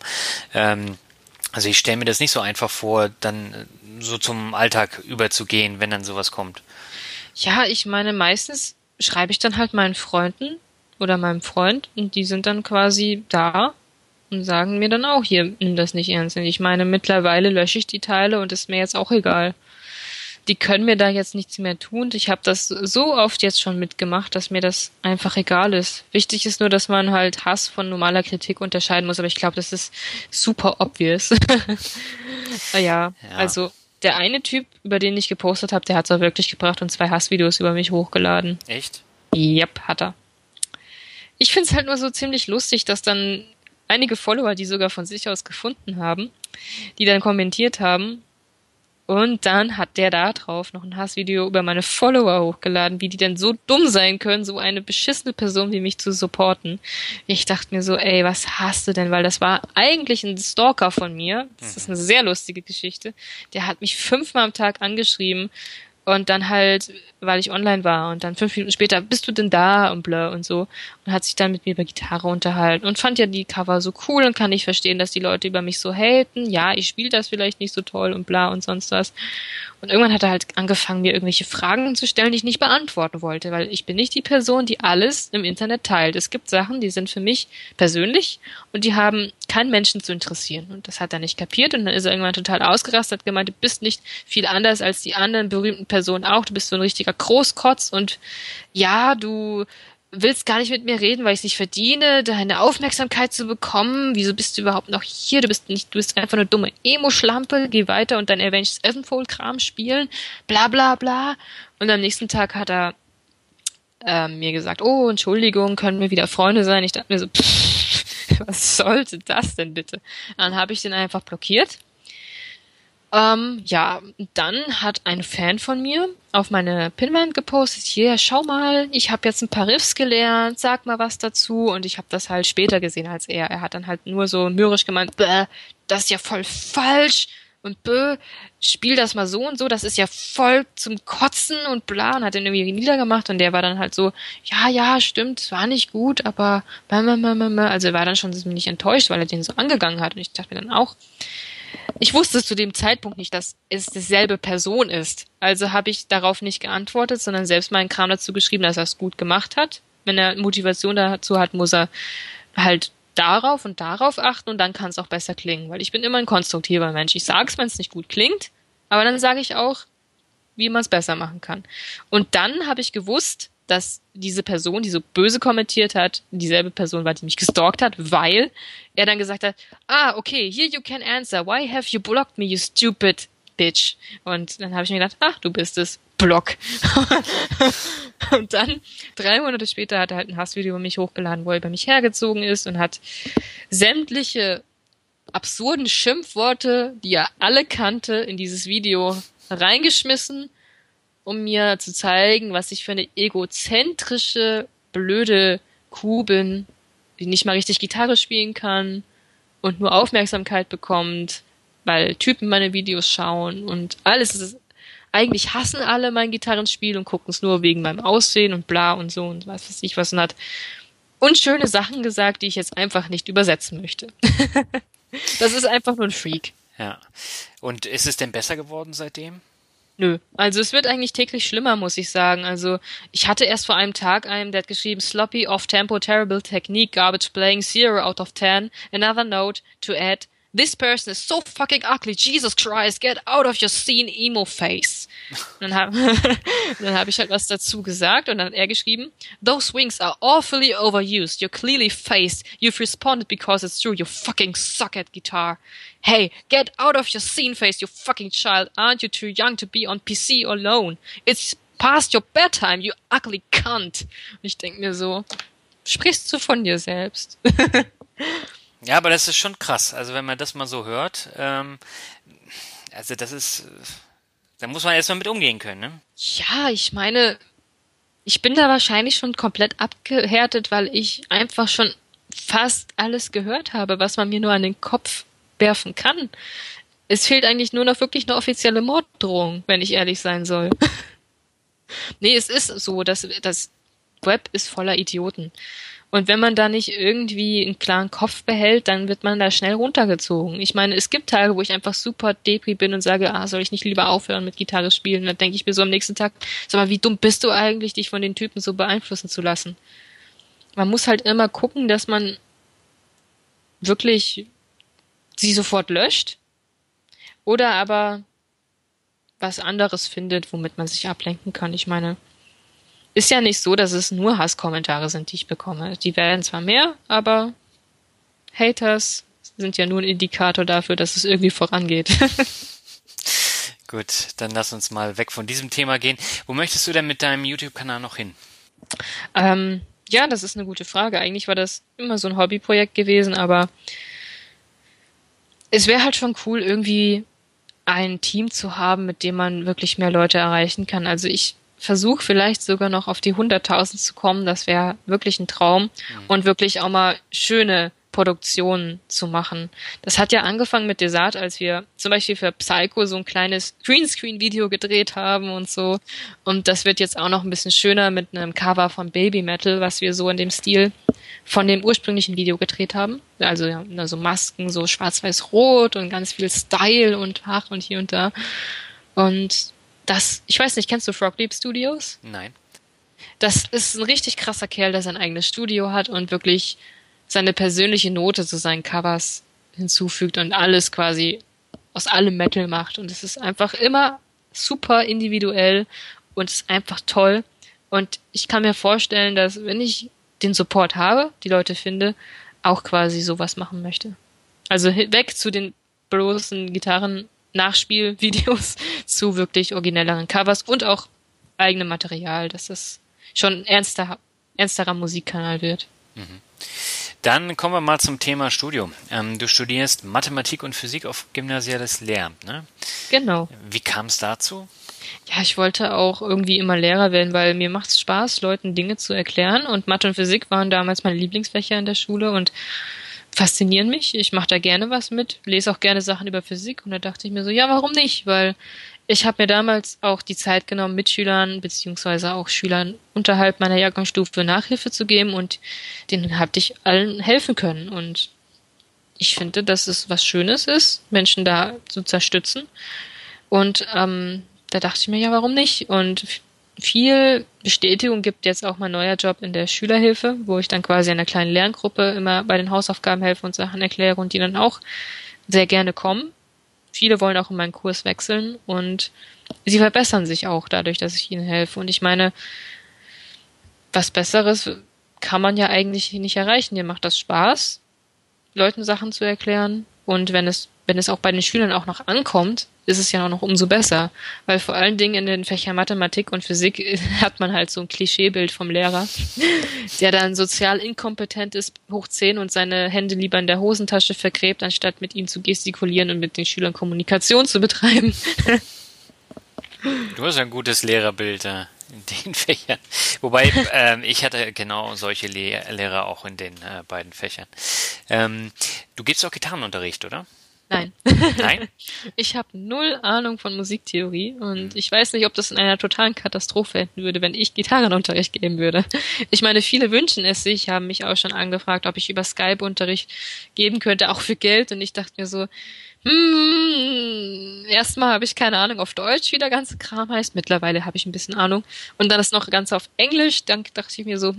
Also ich stelle mir das nicht so einfach vor, dann so zum Alltag überzugehen, wenn dann sowas kommt. Ja, ich meine, meistens schreibe ich dann halt meinen Freunden oder meinem Freund und die sind dann quasi da und sagen mir dann auch, hier, nimm das nicht ernst. Ich meine, mittlerweile lösche ich die Teile und ist mir jetzt auch egal. Die können mir da jetzt nichts mehr tun. Ich habe das so oft jetzt schon mitgemacht, dass mir das einfach egal ist. Wichtig ist nur, dass man halt Hass von normaler Kritik unterscheiden muss, aber ich glaube, das ist super obvious. ja, also der eine Typ, über den ich gepostet habe, der hat es auch wirklich gebracht und 2 Hassvideos über mich hochgeladen. Echt? Yep, hat er. Ich find's halt nur so ziemlich lustig, dass dann einige Follower, die sogar von sich aus gefunden haben, die dann kommentiert haben, und dann hat der da drauf noch ein Hassvideo über meine Follower hochgeladen, wie die denn so dumm sein können, so eine beschissene Person wie mich zu supporten. Ich dachte mir so, ey, was hast du denn? Weil das war eigentlich ein Stalker von mir. Das ist eine sehr lustige Geschichte. Der hat mich 5-mal am Tag angeschrieben und dann halt, weil ich online war und dann 5 Minuten später, bist du denn da und bla und so und hat sich dann mit mir über Gitarre unterhalten und fand ja die Cover so cool und kann nicht verstehen, dass die Leute über mich so haten. Ja, ich spiele das vielleicht nicht so toll und bla und sonst was. Und irgendwann hat er halt angefangen, mir irgendwelche Fragen zu stellen, die ich nicht beantworten wollte, weil ich bin nicht die Person, die alles im Internet teilt. Es gibt Sachen, die sind für mich persönlich und die haben keinen Menschen zu interessieren. Und das hat er nicht kapiert und dann ist er irgendwann total ausgerastet, hat gemeint, du bist nicht viel anders als die anderen berühmten Personen auch, du bist so ein richtiger Großkotz und ja, du willst gar nicht mit mir reden, weil ich es nicht verdiene, deine Aufmerksamkeit zu bekommen. Wieso bist du überhaupt noch hier? Du bist einfach eine dumme Emo-Schlampe. Geh weiter und dein Avenged Sevenfold-Kram spielen. Bla bla bla. Und am nächsten Tag hat er mir gesagt, oh, Entschuldigung, können wir wieder Freunde sein? Ich dachte mir so, was sollte das denn bitte? Dann habe ich den einfach blockiert. Ja, dann hat ein Fan von mir auf meine Pinwand gepostet, hier, schau mal, ich habe jetzt ein paar Riffs gelernt, sag mal was dazu. Und ich habe das halt später gesehen als er. Er hat dann halt nur so mürrisch gemeint, bäh, das ist ja voll falsch und bäh, spiel das mal so und so, das ist ja voll zum Kotzen und bla. Und hat den irgendwie niedergemacht und der war dann halt so, ja, stimmt, war nicht gut, aber also er war dann schon ziemlich enttäuscht, weil er den so angegangen hat. Und ich dachte mir dann auch, ich wusste zu dem Zeitpunkt nicht, dass es dieselbe Person ist. Also habe ich darauf nicht geantwortet, sondern selbst meinen Kram dazu geschrieben, dass er es gut gemacht hat. Wenn er Motivation dazu hat, muss er halt darauf und darauf achten und dann kann es auch besser klingen. Weil ich bin immer ein konstruktiver Mensch. Ich sage es, wenn es nicht gut klingt, aber dann sage ich auch, wie man es besser machen kann. Und dann habe ich gewusst, dass diese Person, die so böse kommentiert hat, dieselbe Person war, die mich gestalkt hat, weil er dann gesagt hat, okay, here you can answer. Why have you blocked me, you stupid bitch? Und dann habe ich mir gedacht, du bist es. Block. Und dann, 3 Monate später, hat er halt ein Hassvideo über mich hochgeladen, wo er über mich hergezogen ist und hat sämtliche absurden Schimpfworte, die er alle kannte, in dieses Video reingeschmissen, um mir zu zeigen, was ich für eine egozentrische, blöde Kuh bin, die nicht mal richtig Gitarre spielen kann und nur Aufmerksamkeit bekommt, weil Typen meine Videos schauen und alles ist. Eigentlich hassen alle mein Gitarrenspiel und gucken es nur wegen meinem Aussehen und bla und so und was weiß ich was und hat unschöne Sachen gesagt, die ich jetzt einfach nicht übersetzen möchte. Das ist einfach nur ein Freak. Ja. Und ist es denn besser geworden seitdem? Nö. Also es wird eigentlich täglich schlimmer, muss ich sagen. Also ich hatte erst vor einem Tag einen, der hat geschrieben, sloppy, off-tempo, terrible technique, garbage playing, 0 out of 10. Another note to add, this person is so fucking ugly, Jesus Christ, get out of your scene, emo face. Und dann hab ich halt was dazu gesagt und dann hat er geschrieben, those swings are awfully overused, you're clearly phased, you've responded because it's true, you fucking suck at guitar. Hey, get out of your scene face, you fucking child, aren't you too young to be on PC alone? It's past your bedtime, you ugly cunt. Und ich denk mir so, sprichst du von dir selbst? Ja, aber das ist schon krass. Also wenn man das mal so hört, also das ist, da muss man erstmal mit umgehen können, ne? Ja, ich meine, ich bin da wahrscheinlich schon komplett abgehärtet, weil ich einfach schon fast alles gehört habe, was man mir nur an den Kopf werfen kann. Es fehlt eigentlich nur noch wirklich eine offizielle Morddrohung, wenn ich ehrlich sein soll. Nee, es ist so, dass das Web ist voller Idioten. Und wenn man da nicht irgendwie einen klaren Kopf behält, dann wird man da schnell runtergezogen. Ich meine, es gibt Tage, wo ich einfach super depri bin und sage, soll ich nicht lieber aufhören mit Gitarre spielen? Und dann denke ich mir so am nächsten Tag, sag mal, wie dumm bist du eigentlich, dich von den Typen so beeinflussen zu lassen? Man muss halt immer gucken, dass man wirklich sie sofort löscht oder aber was anderes findet, womit man sich ablenken kann. Ich meine, ist ja nicht so, dass es nur Hasskommentare sind, die ich bekomme. Die werden zwar mehr, aber Haters sind ja nur ein Indikator dafür, dass es irgendwie vorangeht. Gut, dann lass uns mal weg von diesem Thema gehen. Wo möchtest du denn mit deinem YouTube-Kanal noch hin? Ja, das ist eine gute Frage. Eigentlich war das immer so ein Hobbyprojekt gewesen, aber es wäre halt schon cool, irgendwie ein Team zu haben, mit dem man wirklich mehr Leute erreichen kann. Also ich versuche vielleicht sogar noch auf die 100.000 zu kommen. Das wäre wirklich ein Traum. Und wirklich auch mal schöne Produktionen zu machen. Das hat ja angefangen mit Desart, als wir zum Beispiel für Psycho so ein kleines Greenscreen-Video gedreht haben und so. Und das wird jetzt auch noch ein bisschen schöner mit einem Cover von Baby Metal, was wir so in dem Stil von dem ursprünglichen Video gedreht haben. Also ja, so Masken, so schwarz-weiß-rot und ganz viel Style und Haare und hier und da. Und das, ich weiß nicht, kennst du Frog Leap Studios? Nein. Das ist ein richtig krasser Kerl, der sein eigenes Studio hat und wirklich seine persönliche Note zu seinen Covers hinzufügt und alles quasi aus allem Metal macht. Und es ist einfach immer super individuell und ist einfach toll. Und ich kann mir vorstellen, dass wenn ich den Support habe, die Leute finde, auch quasi sowas machen möchte. Also weg zu den bloßen Gitarren-Nachspielvideos zu wirklich originelleren Covers und auch eigenem Material, dass das schon ein ernsterer Musikkanal wird. Mhm. Dann kommen wir mal zum Thema Studium. Du studierst Mathematik und Physik auf gymnasiales Lehramt, ne? Genau. Wie kam es dazu? Ja, ich wollte auch irgendwie immer Lehrer werden, weil mir macht es Spaß, Leuten Dinge zu erklären. Und Mathe und Physik waren damals meine Lieblingsfächer in der Schule und faszinieren mich. Ich mache da gerne was mit, lese auch gerne Sachen über Physik. Und da dachte ich mir so, ja, warum nicht? Weil ich habe mir damals auch die Zeit genommen, Mitschülern beziehungsweise auch Schülern unterhalb meiner Jahrgangsstufe Nachhilfe zu geben und denen habe ich allen helfen können. Und ich finde, dass es was Schönes ist, Menschen da zu unterstützen. Und da dachte ich mir, ja, warum nicht? Und viel Bestätigung gibt jetzt auch mein neuer Job in der Schülerhilfe, wo ich dann quasi in einer kleinen Lerngruppe immer bei den Hausaufgaben helfe und Sachen erkläre und die dann auch sehr gerne kommen. Viele wollen auch in meinen Kurs wechseln und sie verbessern sich auch dadurch, dass ich ihnen helfe. Und ich meine, was Besseres kann man ja eigentlich nicht erreichen. Mir macht das Spaß, Leuten Sachen zu erklären. Und wenn es auch bei den Schülern auch noch ankommt, ist es ja auch noch umso besser. Weil vor allen Dingen in den Fächern Mathematik und Physik hat man halt so ein Klischeebild vom Lehrer, der dann sozial inkompetent ist, hoch 10 und seine Hände lieber in der Hosentasche vergräbt, anstatt mit ihm zu gestikulieren und mit den Schülern Kommunikation zu betreiben. Du hast ein gutes Lehrerbild in den Fächern. Wobei, ich hatte genau solche Lehrer auch in den beiden Fächern. Du gibst auch Gitarrenunterricht, oder? Nein. Nein? Ich habe null Ahnung von Musiktheorie und ich weiß nicht, ob das in einer totalen Katastrophe enden würde, wenn ich Gitarrenunterricht geben würde. Ich meine, viele wünschen es sich, haben mich auch schon angefragt, ob ich über Skype Unterricht geben könnte, auch für Geld. Und ich dachte mir so, erstmal habe ich keine Ahnung auf Deutsch, wie der ganze Kram heißt. Mittlerweile habe ich ein bisschen Ahnung. Und dann ist noch ganz auf Englisch. Dann dachte ich mir so,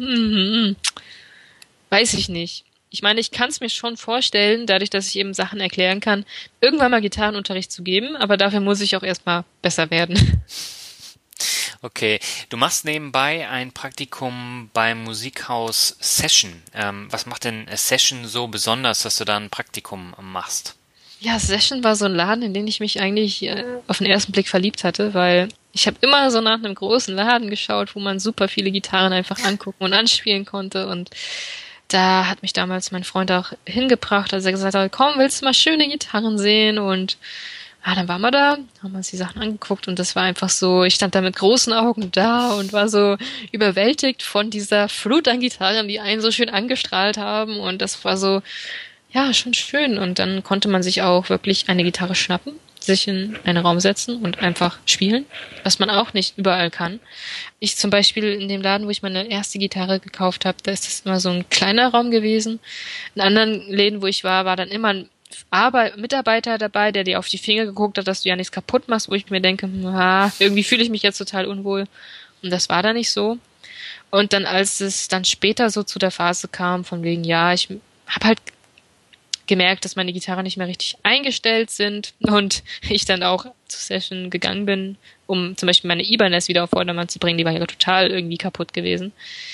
weiß ich nicht. Ich meine, ich kann es mir schon vorstellen, dadurch, dass ich eben Sachen erklären kann, irgendwann mal Gitarrenunterricht zu geben, aber dafür muss ich auch erstmal besser werden. Okay, du machst nebenbei ein Praktikum beim Musikhaus Session. Was macht denn Session so besonders, dass du da ein Praktikum machst? Ja, Session war so ein Laden, in den ich mich eigentlich auf den ersten Blick verliebt hatte, weil ich habe immer so nach einem großen Laden geschaut, wo man super viele Gitarren einfach angucken und anspielen konnte und da hat mich damals mein Freund auch hingebracht, als er gesagt hat, komm, willst du mal schöne Gitarren sehen? Und dann waren wir da, haben uns die Sachen angeguckt und das war einfach so, ich stand da mit großen Augen da und war so überwältigt von dieser Flut an Gitarren, die einen so schön angestrahlt haben und das war so, ja, schon schön. Und dann konnte man sich auch wirklich eine Gitarre schnappen, sich in einen Raum setzen und einfach spielen, was man auch nicht überall kann. Ich zum Beispiel in dem Laden, wo ich meine erste Gitarre gekauft habe, da ist das immer so ein kleiner Raum gewesen. In anderen Läden, wo ich war dann immer ein Mitarbeiter dabei, der dir auf die Finger geguckt hat, dass du ja nichts kaputt machst, wo ich mir denke, irgendwie fühle ich mich jetzt total unwohl. Und das war da nicht so. Und dann, als es dann später so zu der Phase kam, von wegen, ja, ich habe halt gemerkt, dass meine Gitarren nicht mehr richtig eingestellt sind und ich dann auch zur Session gegangen bin, um zum Beispiel meine Ibanez wieder auf Vordermann zu bringen, die war ja total irgendwie kaputt gewesen.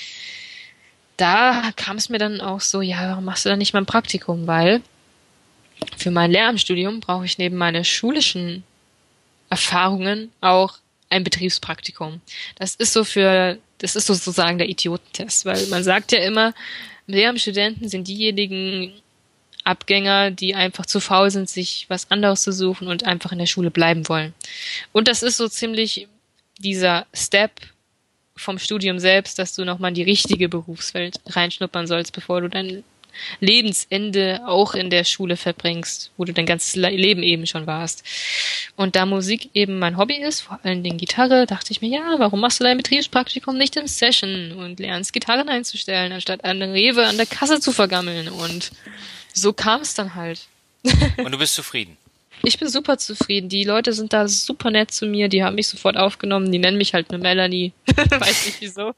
Da kam es mir dann auch so, ja, warum machst du dann nicht mal ein Praktikum? Weil für mein Lehramtsstudium brauche ich neben meinen schulischen Erfahrungen auch ein Betriebspraktikum. Das ist sozusagen der Idiotentest, weil man sagt ja immer, Lehramtsstudenten sind diejenigen Abgänger, die einfach zu faul sind, sich was anderes zu suchen und einfach in der Schule bleiben wollen. Und das ist so ziemlich dieser Step vom Studium selbst, dass du nochmal in die richtige Berufswelt reinschnuppern sollst, bevor du dein Lebensende auch in der Schule verbringst, wo du dein ganzes Leben eben schon warst. Und da Musik eben mein Hobby ist, vor allen Dingen Gitarre, dachte ich mir, ja, warum machst du dein Betriebspraktikum nicht im Session und lernst Gitarren einzustellen, anstatt an der Rewe an der Kasse zu vergammeln? Und so kam es dann halt. Und du bist zufrieden? Ich bin super zufrieden. Die Leute sind da super nett zu mir. Die haben mich sofort aufgenommen. Die nennen mich halt nur Melanie. Weiß nicht wieso.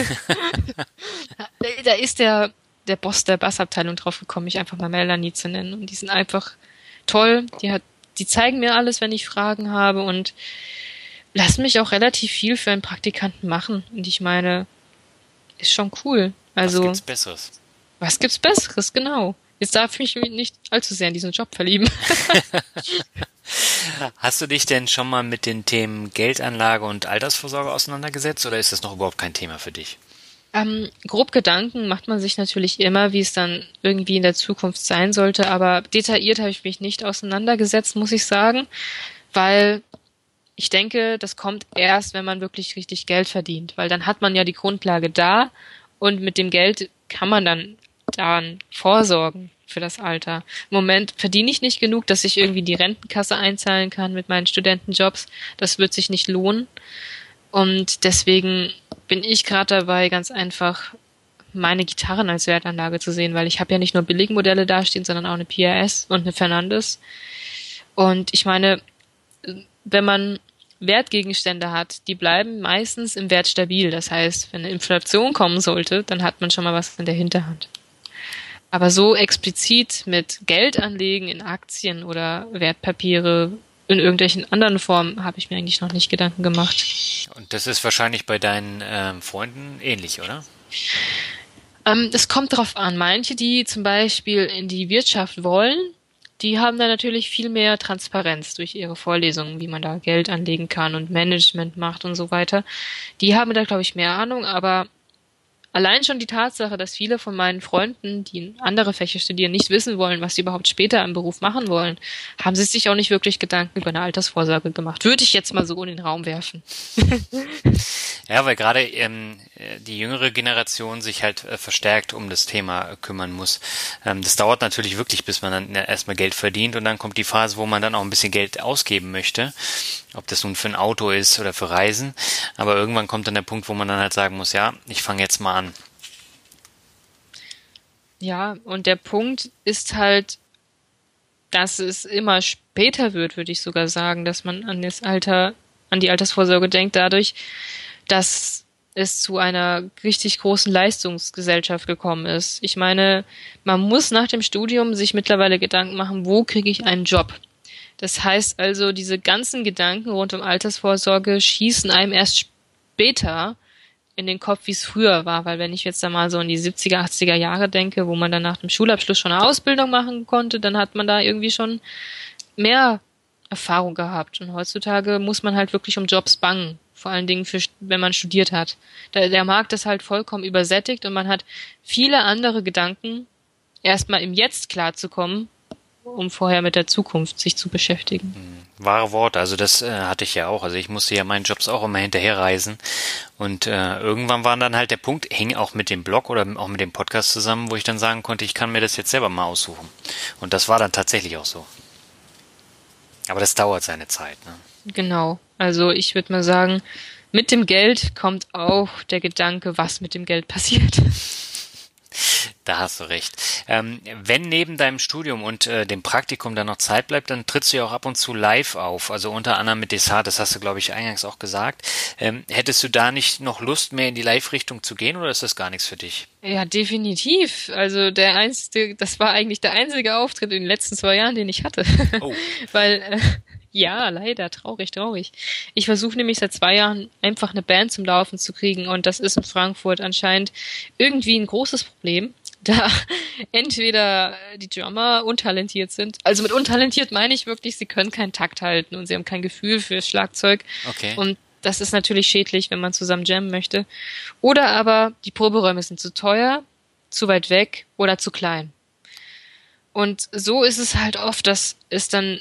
Da ist der Boss der Bassabteilung drauf gekommen, mich einfach mal Melanie zu nennen. Und die sind einfach toll. Die zeigen mir alles, wenn ich Fragen habe und lassen mich auch relativ viel für einen Praktikanten machen. Und ich meine, ist schon cool. Also, was gibt's Besseres? Was gibt's Besseres, genau. Jetzt darf ich mich nicht allzu sehr in diesen Job verlieben. Hast du dich denn schon mal mit den Themen Geldanlage und Altersvorsorge auseinandergesetzt oder ist das noch überhaupt kein Thema für dich? Grob Gedanken macht man sich natürlich immer, wie es dann irgendwie in der Zukunft sein sollte, aber detailliert habe ich mich nicht auseinandergesetzt, muss ich sagen, weil ich denke, das kommt erst, wenn man wirklich richtig Geld verdient, weil dann hat man ja die Grundlage da und mit dem Geld kann man dann vorsorgen für das Alter. Im Moment verdiene ich nicht genug, dass ich irgendwie die Rentenkasse einzahlen kann mit meinen Studentenjobs. Das wird sich nicht lohnen. Und deswegen bin ich gerade dabei, ganz einfach meine Gitarren als Wertanlage zu sehen, weil ich habe ja nicht nur Billigmodelle dastehen, sondern auch eine PRS und eine Fernandes. Und ich meine, wenn man Wertgegenstände hat, die bleiben meistens im Wert stabil. Das heißt, wenn eine Inflation kommen sollte, dann hat man schon mal was in der Hinterhand. Aber so explizit mit Geld anlegen in Aktien oder Wertpapiere in irgendwelchen anderen Formen habe ich mir eigentlich noch nicht Gedanken gemacht. Und das ist wahrscheinlich bei deinen Freunden ähnlich, oder? Es kommt drauf an. Manche, die zum Beispiel in die Wirtschaft wollen, die haben da natürlich viel mehr Transparenz durch ihre Vorlesungen, wie man da Geld anlegen kann und Management macht und so weiter. Die haben da, glaube ich, mehr Ahnung, aber allein schon die Tatsache, dass viele von meinen Freunden, die andere Fächer studieren, nicht wissen wollen, was sie überhaupt später im Beruf machen wollen, haben sie sich auch nicht wirklich Gedanken über eine Altersvorsorge gemacht. Würde ich jetzt mal so in den Raum werfen. Ja, weil gerade die jüngere Generation sich halt verstärkt um das Thema kümmern muss. Das dauert natürlich wirklich, bis man dann erstmal Geld verdient und dann kommt die Phase, wo man dann auch ein bisschen Geld ausgeben möchte. Ob das nun für ein Auto ist oder für Reisen. Aber irgendwann kommt dann der Punkt, wo man dann halt sagen muss, ja, ich fange jetzt mal an. Ja, und der Punkt ist halt, dass es immer später wird, würde ich sogar sagen, dass man an die Altersvorsorge denkt, dadurch, dass es zu einer richtig großen Leistungsgesellschaft gekommen ist. Ich meine, man muss nach dem Studium sich mittlerweile Gedanken machen, wo kriege ich einen Job? Das heißt also, diese ganzen Gedanken rund um Altersvorsorge schießen einem erst später in den Kopf, wie es früher war. Weil wenn ich jetzt da mal so in die 70er, 80er Jahre denke, wo man dann nach dem Schulabschluss schon eine Ausbildung machen konnte, dann hat man da irgendwie schon mehr Erfahrung gehabt. Und heutzutage muss man halt wirklich um Jobs bangen. Vor allen Dingen, wenn man studiert hat. Der Markt ist halt vollkommen übersättigt und man hat viele andere Gedanken, erstmal im Jetzt klarzukommen, um vorher mit der Zukunft sich zu beschäftigen. Wahre Worte, also das hatte ich ja auch. Also ich musste ja meinen Jobs auch immer hinterherreisen. Und irgendwann war dann halt der Punkt, hing auch mit dem Blog oder auch mit dem Podcast zusammen, wo ich dann sagen konnte, ich kann mir das jetzt selber mal aussuchen. Und das war dann tatsächlich auch so. Aber das dauert seine Zeit, ne? Genau. Also ich würde mal sagen, mit dem Geld kommt auch der Gedanke, was mit dem Geld passiert. Da hast du recht. Wenn neben deinem Studium und dem Praktikum dann noch Zeit bleibt, dann trittst du ja auch ab und zu live auf, also unter anderem mit Desart, das hast du, glaube ich, eingangs auch gesagt. Hättest du da nicht noch Lust, mehr in die Live-Richtung zu gehen oder ist das gar nichts für dich? Ja, definitiv. Also das war eigentlich der einzige Auftritt in den letzten 2 Jahren, den ich hatte. Oh. Weil, ja, leider, traurig. Ich versuche nämlich seit 2 Jahren einfach eine Band zum Laufen zu kriegen und das ist in Frankfurt anscheinend irgendwie ein großes Problem, da entweder die Drummer untalentiert sind, also mit untalentiert meine ich wirklich, sie können keinen Takt halten und sie haben kein Gefühl fürs Schlagzeug. Okay. Und das ist natürlich schädlich, wenn man zusammen jammen möchte. Oder aber die Proberäume sind zu teuer, zu weit weg oder zu klein. Und so ist es halt oft, dass es dann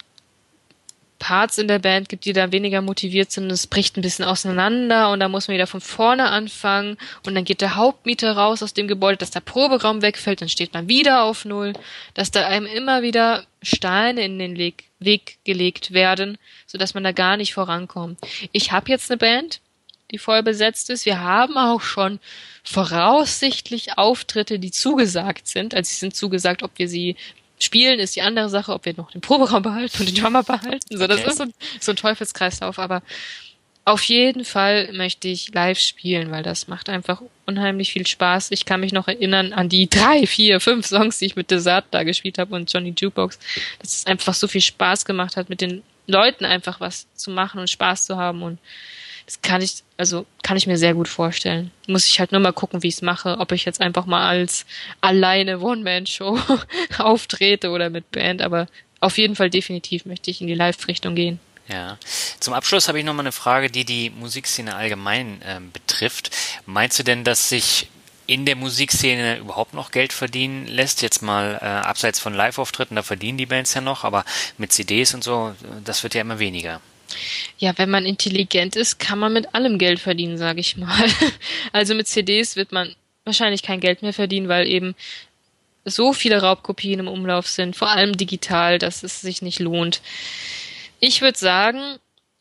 Parts in der Band gibt, die da weniger motiviert sind und es bricht ein bisschen auseinander und da muss man wieder von vorne anfangen und dann geht der Hauptmieter raus aus dem Gebäude, dass der Proberaum wegfällt, dann steht man wieder auf Null, dass da einem immer wieder Steine in den Weg gelegt werden, sodass man da gar nicht vorankommt. Ich habe jetzt eine Band, die voll besetzt ist. Wir haben auch schon voraussichtlich Auftritte, die zugesagt sind. Also sie sind zugesagt, ob wir sie spielen, ist die andere Sache, ob wir noch den Proberaum behalten und den Drummer behalten. So, das ist so ein Teufelskreislauf. Aber auf jeden Fall möchte ich live spielen, weil das macht einfach unheimlich viel Spaß. Ich kann mich noch erinnern an die 3, 4, 5 Songs, die ich mit Desart da gespielt habe und Johnny Jukebox. Dass es einfach so viel Spaß gemacht hat, mit den Leuten einfach was zu machen und Spaß zu haben. Und das kann ich mir sehr gut vorstellen. Muss ich halt nur mal gucken, wie ich es mache, ob ich jetzt einfach mal als alleine One-Man-Show auftrete oder mit Band, aber auf jeden Fall definitiv möchte ich in die Live-Richtung gehen. Ja. Zum Abschluss habe ich noch mal eine Frage, die Musikszene allgemein betrifft. Meinst du denn, dass sich in der Musikszene überhaupt noch Geld verdienen lässt? Jetzt mal abseits von Live-Auftritten, da verdienen die Bands ja noch, aber mit CDs und so, das wird ja immer weniger. Ja, wenn man intelligent ist, kann man mit allem Geld verdienen, sage ich mal. Also mit CDs wird man wahrscheinlich kein Geld mehr verdienen, weil eben so viele Raubkopien im Umlauf sind, vor allem digital, dass es sich nicht lohnt. Ich würde sagen,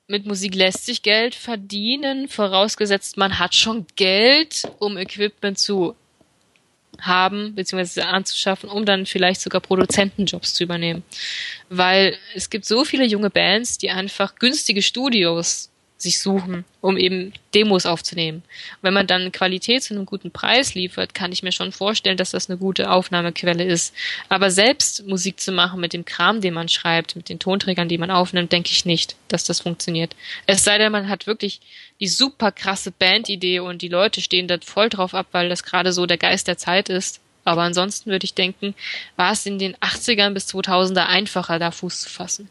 mit Musik lässt sich Geld verdienen, vorausgesetzt man hat schon Geld, um Equipment zu haben, beziehungsweise anzuschaffen, um dann vielleicht sogar Produzentenjobs zu übernehmen. Weil es gibt so viele junge Bands, die einfach günstige Studios sich suchen, um eben Demos aufzunehmen. Und wenn man dann Qualität zu einem guten Preis liefert, kann ich mir schon vorstellen, dass das eine gute Aufnahmequelle ist. Aber selbst Musik zu machen mit dem Kram, den man schreibt, mit den Tonträgern, die man aufnimmt, denke ich nicht, dass das funktioniert. Es sei denn, man hat wirklich die super krasse Bandidee und die Leute stehen da voll drauf ab, weil das gerade so der Geist der Zeit ist. Aber ansonsten würde ich denken, war es in den 80ern bis 2000er einfacher, da Fuß zu fassen.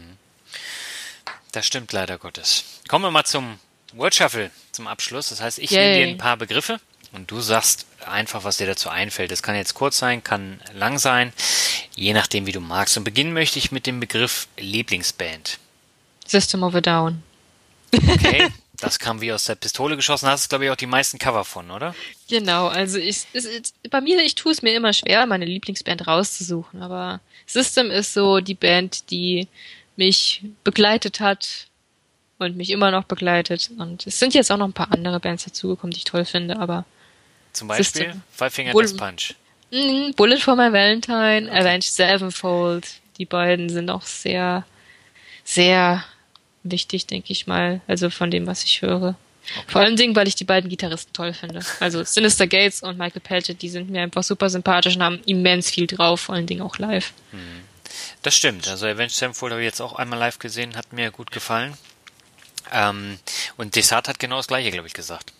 Das stimmt leider Gottes. Kommen wir mal zum Word Shuffle zum Abschluss. Das heißt, ich nehme dir ein paar Begriffe und du sagst einfach, was dir dazu einfällt. Das kann jetzt kurz sein, kann lang sein, je nachdem, wie du magst. Und beginnen möchte ich mit dem Begriff Lieblingsband. System of a Down. Okay, das kam wie aus der Pistole geschossen. Hast du, glaube ich, auch die meisten Cover von, oder? Genau, also ich tue es mir immer schwer, meine Lieblingsband rauszusuchen. Aber System ist so die Band, die mich begleitet hat und mich immer noch begleitet. Und es sind jetzt auch noch ein paar andere Bands dazugekommen, die ich toll finde, aber zum Beispiel System. Five Finger Death Punch. Bullet for My Valentine, okay. Avenged Sevenfold. Die beiden sind auch sehr, sehr wichtig, denke ich mal. Also von dem, was ich höre. Okay. Vor allem Dingen, weil ich die beiden Gitarristen toll finde. Also Sinister Gates und Michael Peltier, die sind mir einfach super sympathisch und haben immens viel drauf, vor allen Dingen auch live. Das stimmt. Also Avenged Sevenfold habe ich jetzt auch einmal live gesehen, hat mir gut gefallen. Und Desart hat genau das Gleiche, glaube ich, gesagt.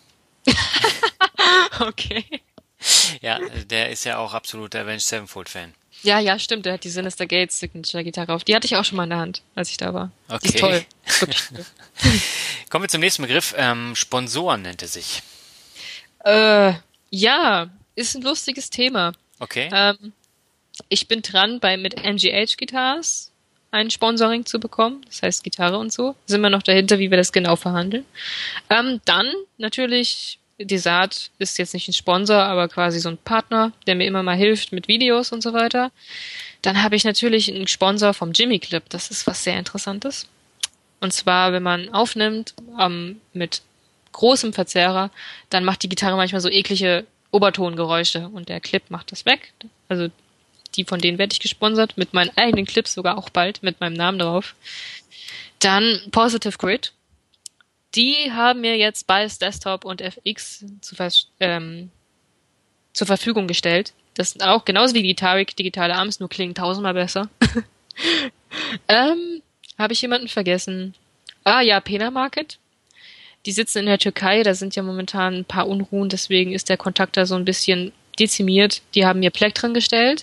Okay. Ja, der ist ja auch absolut der Avenged Sevenfold-Fan. Ja, stimmt. Der hat die Sinister Gates Signature-Gitarre auf. Die hatte ich auch schon mal in der Hand, als ich da war. Okay. Die ist toll. Wirklich toll. Kommen wir zum nächsten Begriff. Sponsoren nennt er sich. Ja, ist ein lustiges Thema. Okay. Ich bin dran, mit NGH Guitars ein Sponsoring zu bekommen. Das heißt Gitarre und so. Sind wir noch dahinter, wie wir das genau verhandeln. Dann natürlich, Desart ist jetzt nicht ein Sponsor, aber quasi so ein Partner, der mir immer mal hilft mit Videos und so weiter. Dann habe ich natürlich einen Sponsor vom Jimmy Clip. Das ist was sehr Interessantes. Und zwar, wenn man aufnimmt mit großem Verzerrer, dann macht die Gitarre manchmal so eklige Obertongeräusche und der Clip macht das weg. Also die von denen werde ich gesponsert, mit meinen eigenen Clips sogar auch bald, mit meinem Namen drauf. Dann Positive Grid. Die haben mir jetzt Bias Desktop und FX zur Verfügung gestellt. Das sind auch genauso wie die Tarik digitale Amps, nur klingen tausendmal besser. Habe ich jemanden vergessen? Pena Market. Die sitzen in der Türkei, da sind ja momentan ein paar Unruhen, deswegen ist der Kontakt da so ein bisschen dezimiert. Die haben mir Plektren gestellt.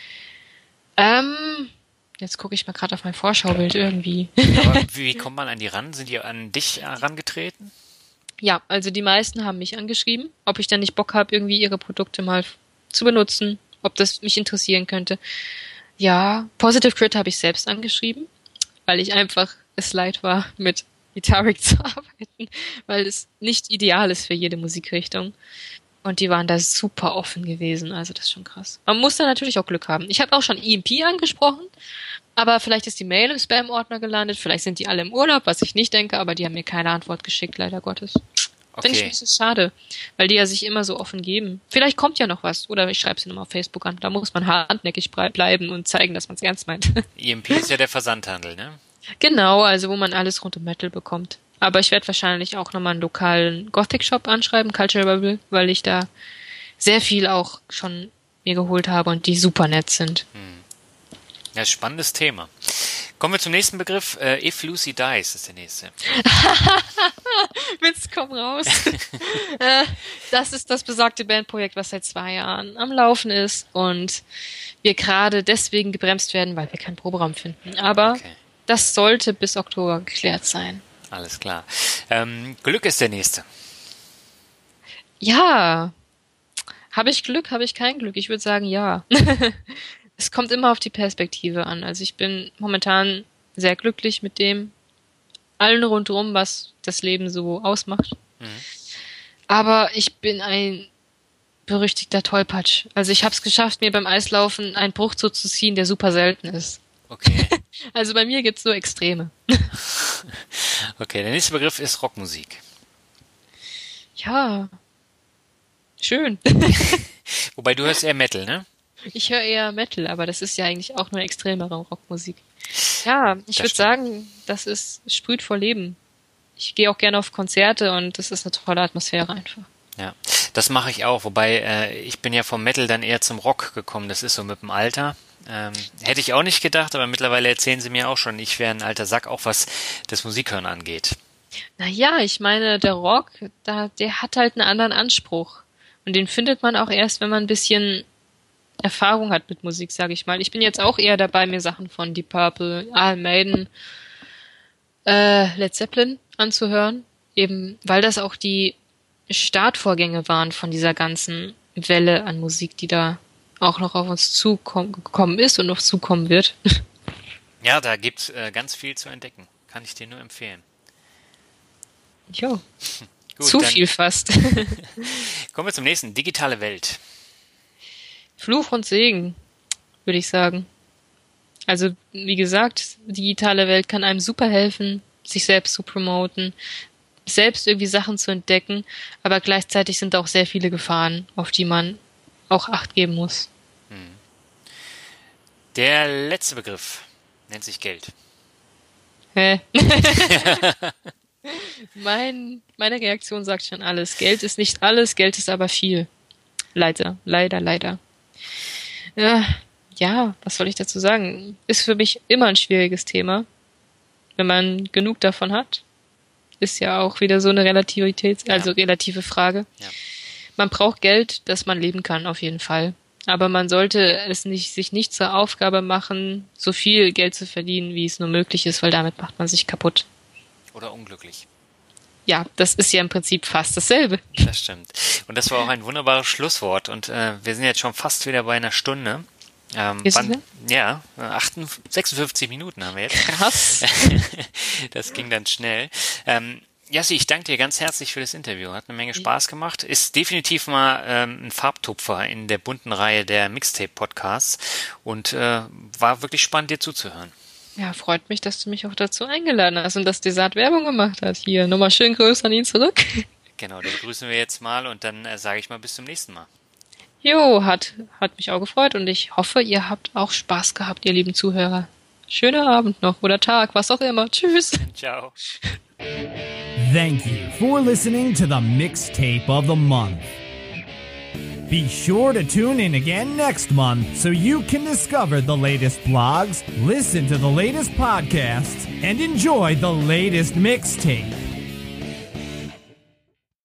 Jetzt gucke ich mal gerade auf mein Vorschaubild irgendwie. Aber wie kommt man an die ran? Sind die an dich herangetreten? Ja, also die meisten haben mich angeschrieben, ob ich dann nicht Bock habe, irgendwie ihre Produkte mal zu benutzen, ob das mich interessieren könnte. Ja, Positive Grid habe ich selbst angeschrieben, weil ich einfach es leid war, mit Guitaric zu arbeiten, weil es nicht ideal ist für jede Musikrichtung. Und die waren da super offen gewesen, also das ist schon krass. Man muss da natürlich auch Glück haben. Ich habe auch schon EMP angesprochen, aber vielleicht ist die Mail im Spam-Ordner gelandet, vielleicht sind die alle im Urlaub, was ich nicht denke, aber die haben mir keine Antwort geschickt, leider Gottes. Okay. Finde ich ein bisschen schade, weil die ja sich immer so offen geben. Vielleicht kommt ja noch was, oder ich schreibe sie nochmal auf Facebook an. Da muss man hartnäckig bleiben und zeigen, dass man es ernst meint. EMP ist ja der Versandhandel, ne? Genau, also wo man alles rund um Metal bekommt. Aber ich werde wahrscheinlich auch nochmal einen lokalen Gothic-Shop anschreiben, Culture Rebel, weil ich da sehr viel auch schon mir geholt habe und die super nett sind. Ja, spannendes Thema. Kommen wir zum nächsten Begriff. If Lucy Dies ist der nächste. Witz, komm raus. Das ist das besagte Bandprojekt, was seit 2 Jahren am Laufen ist und wir gerade deswegen gebremst werden, weil wir keinen Proberaum finden. Aber das sollte bis Oktober geklärt sein. Alles klar. Glück ist der nächste. Ja. Habe ich Glück, habe ich kein Glück? Ich würde sagen, ja. Es kommt immer auf die Perspektive an. Also ich bin momentan sehr glücklich mit dem allen rundherum, was das Leben so ausmacht. Aber ich bin ein berüchtigter Tollpatsch. Also ich habe es geschafft, mir beim Eislaufen einen Bruch zuzuziehen, der super selten ist. Okay. Also bei mir gibt's nur Extreme. Okay, der nächste Begriff ist Rockmusik. Ja, schön. Wobei du hörst eher Metal, ne? Ich höre eher Metal, aber das ist ja eigentlich auch nur extremere Rockmusik. Ja, ich würde sagen, das sprüht vor Leben. Ich gehe auch gerne auf Konzerte und das ist eine tolle Atmosphäre einfach. Ja, das mache ich auch, wobei ich bin ja vom Metal dann eher zum Rock gekommen, das ist so mit dem Alter. Hätte ich auch nicht gedacht, aber mittlerweile erzählen sie mir auch schon, ich wäre ein alter Sack, auch was das Musikhören angeht. Naja, ich meine, der Rock, der hat halt einen anderen Anspruch. Und den findet man auch erst, wenn man ein bisschen Erfahrung hat mit Musik, sage ich mal. Ich bin jetzt auch eher dabei, mir Sachen von Deep Purple, Iron Maiden, Led Zeppelin anzuhören. Eben, weil das auch die Startvorgänge waren von dieser ganzen Welle an Musik, die da auch noch auf uns zugekommen ist und noch zukommen wird. Ja, da gibt's ganz viel zu entdecken. Kann ich dir nur empfehlen. Jo. Gut, zu viel fast. Kommen wir zum nächsten. Digitale Welt. Fluch und Segen, würde ich sagen. Also, wie gesagt, digitale Welt kann einem super helfen, sich selbst zu promoten, selbst irgendwie Sachen zu entdecken, aber gleichzeitig sind auch sehr viele Gefahren, auf die man auch Acht geben muss. Der letzte Begriff nennt sich Geld. Hä? Meine Reaktion sagt schon alles. Geld ist nicht alles, Geld ist aber viel. Leider. Ja, was soll ich dazu sagen? Ist für mich immer ein schwieriges Thema. Wenn man genug davon hat, ist ja auch wieder so eine relative Frage. Ja. Man braucht Geld, dass man leben kann, auf jeden Fall. Aber man sollte sich nicht zur Aufgabe machen, so viel Geld zu verdienen, wie es nur möglich ist, weil damit macht man sich kaputt. Oder unglücklich. Ja, das ist ja im Prinzip fast dasselbe. Das stimmt. Und das war auch ein wunderbares Schlusswort. Und wir sind jetzt schon fast wieder bei einer Stunde. 56 Minuten haben wir jetzt. Krass. Das ging dann schnell. Jassi, ich danke dir ganz herzlich für das Interview. Hat eine Menge Spaß gemacht. Ist definitiv mal ein Farbtupfer in der bunten Reihe der Mixtape-Podcasts und war wirklich spannend, dir zuzuhören. Ja, freut mich, dass du mich auch dazu eingeladen hast und dass Desart Werbung gemacht hat. Hier, nochmal schön Grüße an ihn zurück. Genau, den grüßen wir jetzt mal und dann sage ich mal bis zum nächsten Mal. Jo, hat mich auch gefreut und ich hoffe, ihr habt auch Spaß gehabt, ihr lieben Zuhörer. Schöner Abend noch oder Tag, was auch immer. Tschüss. Ciao. Thank you for listening to the Mixtape of the Month. Be sure to tune in again next month so you can discover the latest blogs, listen to the latest podcasts, and enjoy the latest mixtape.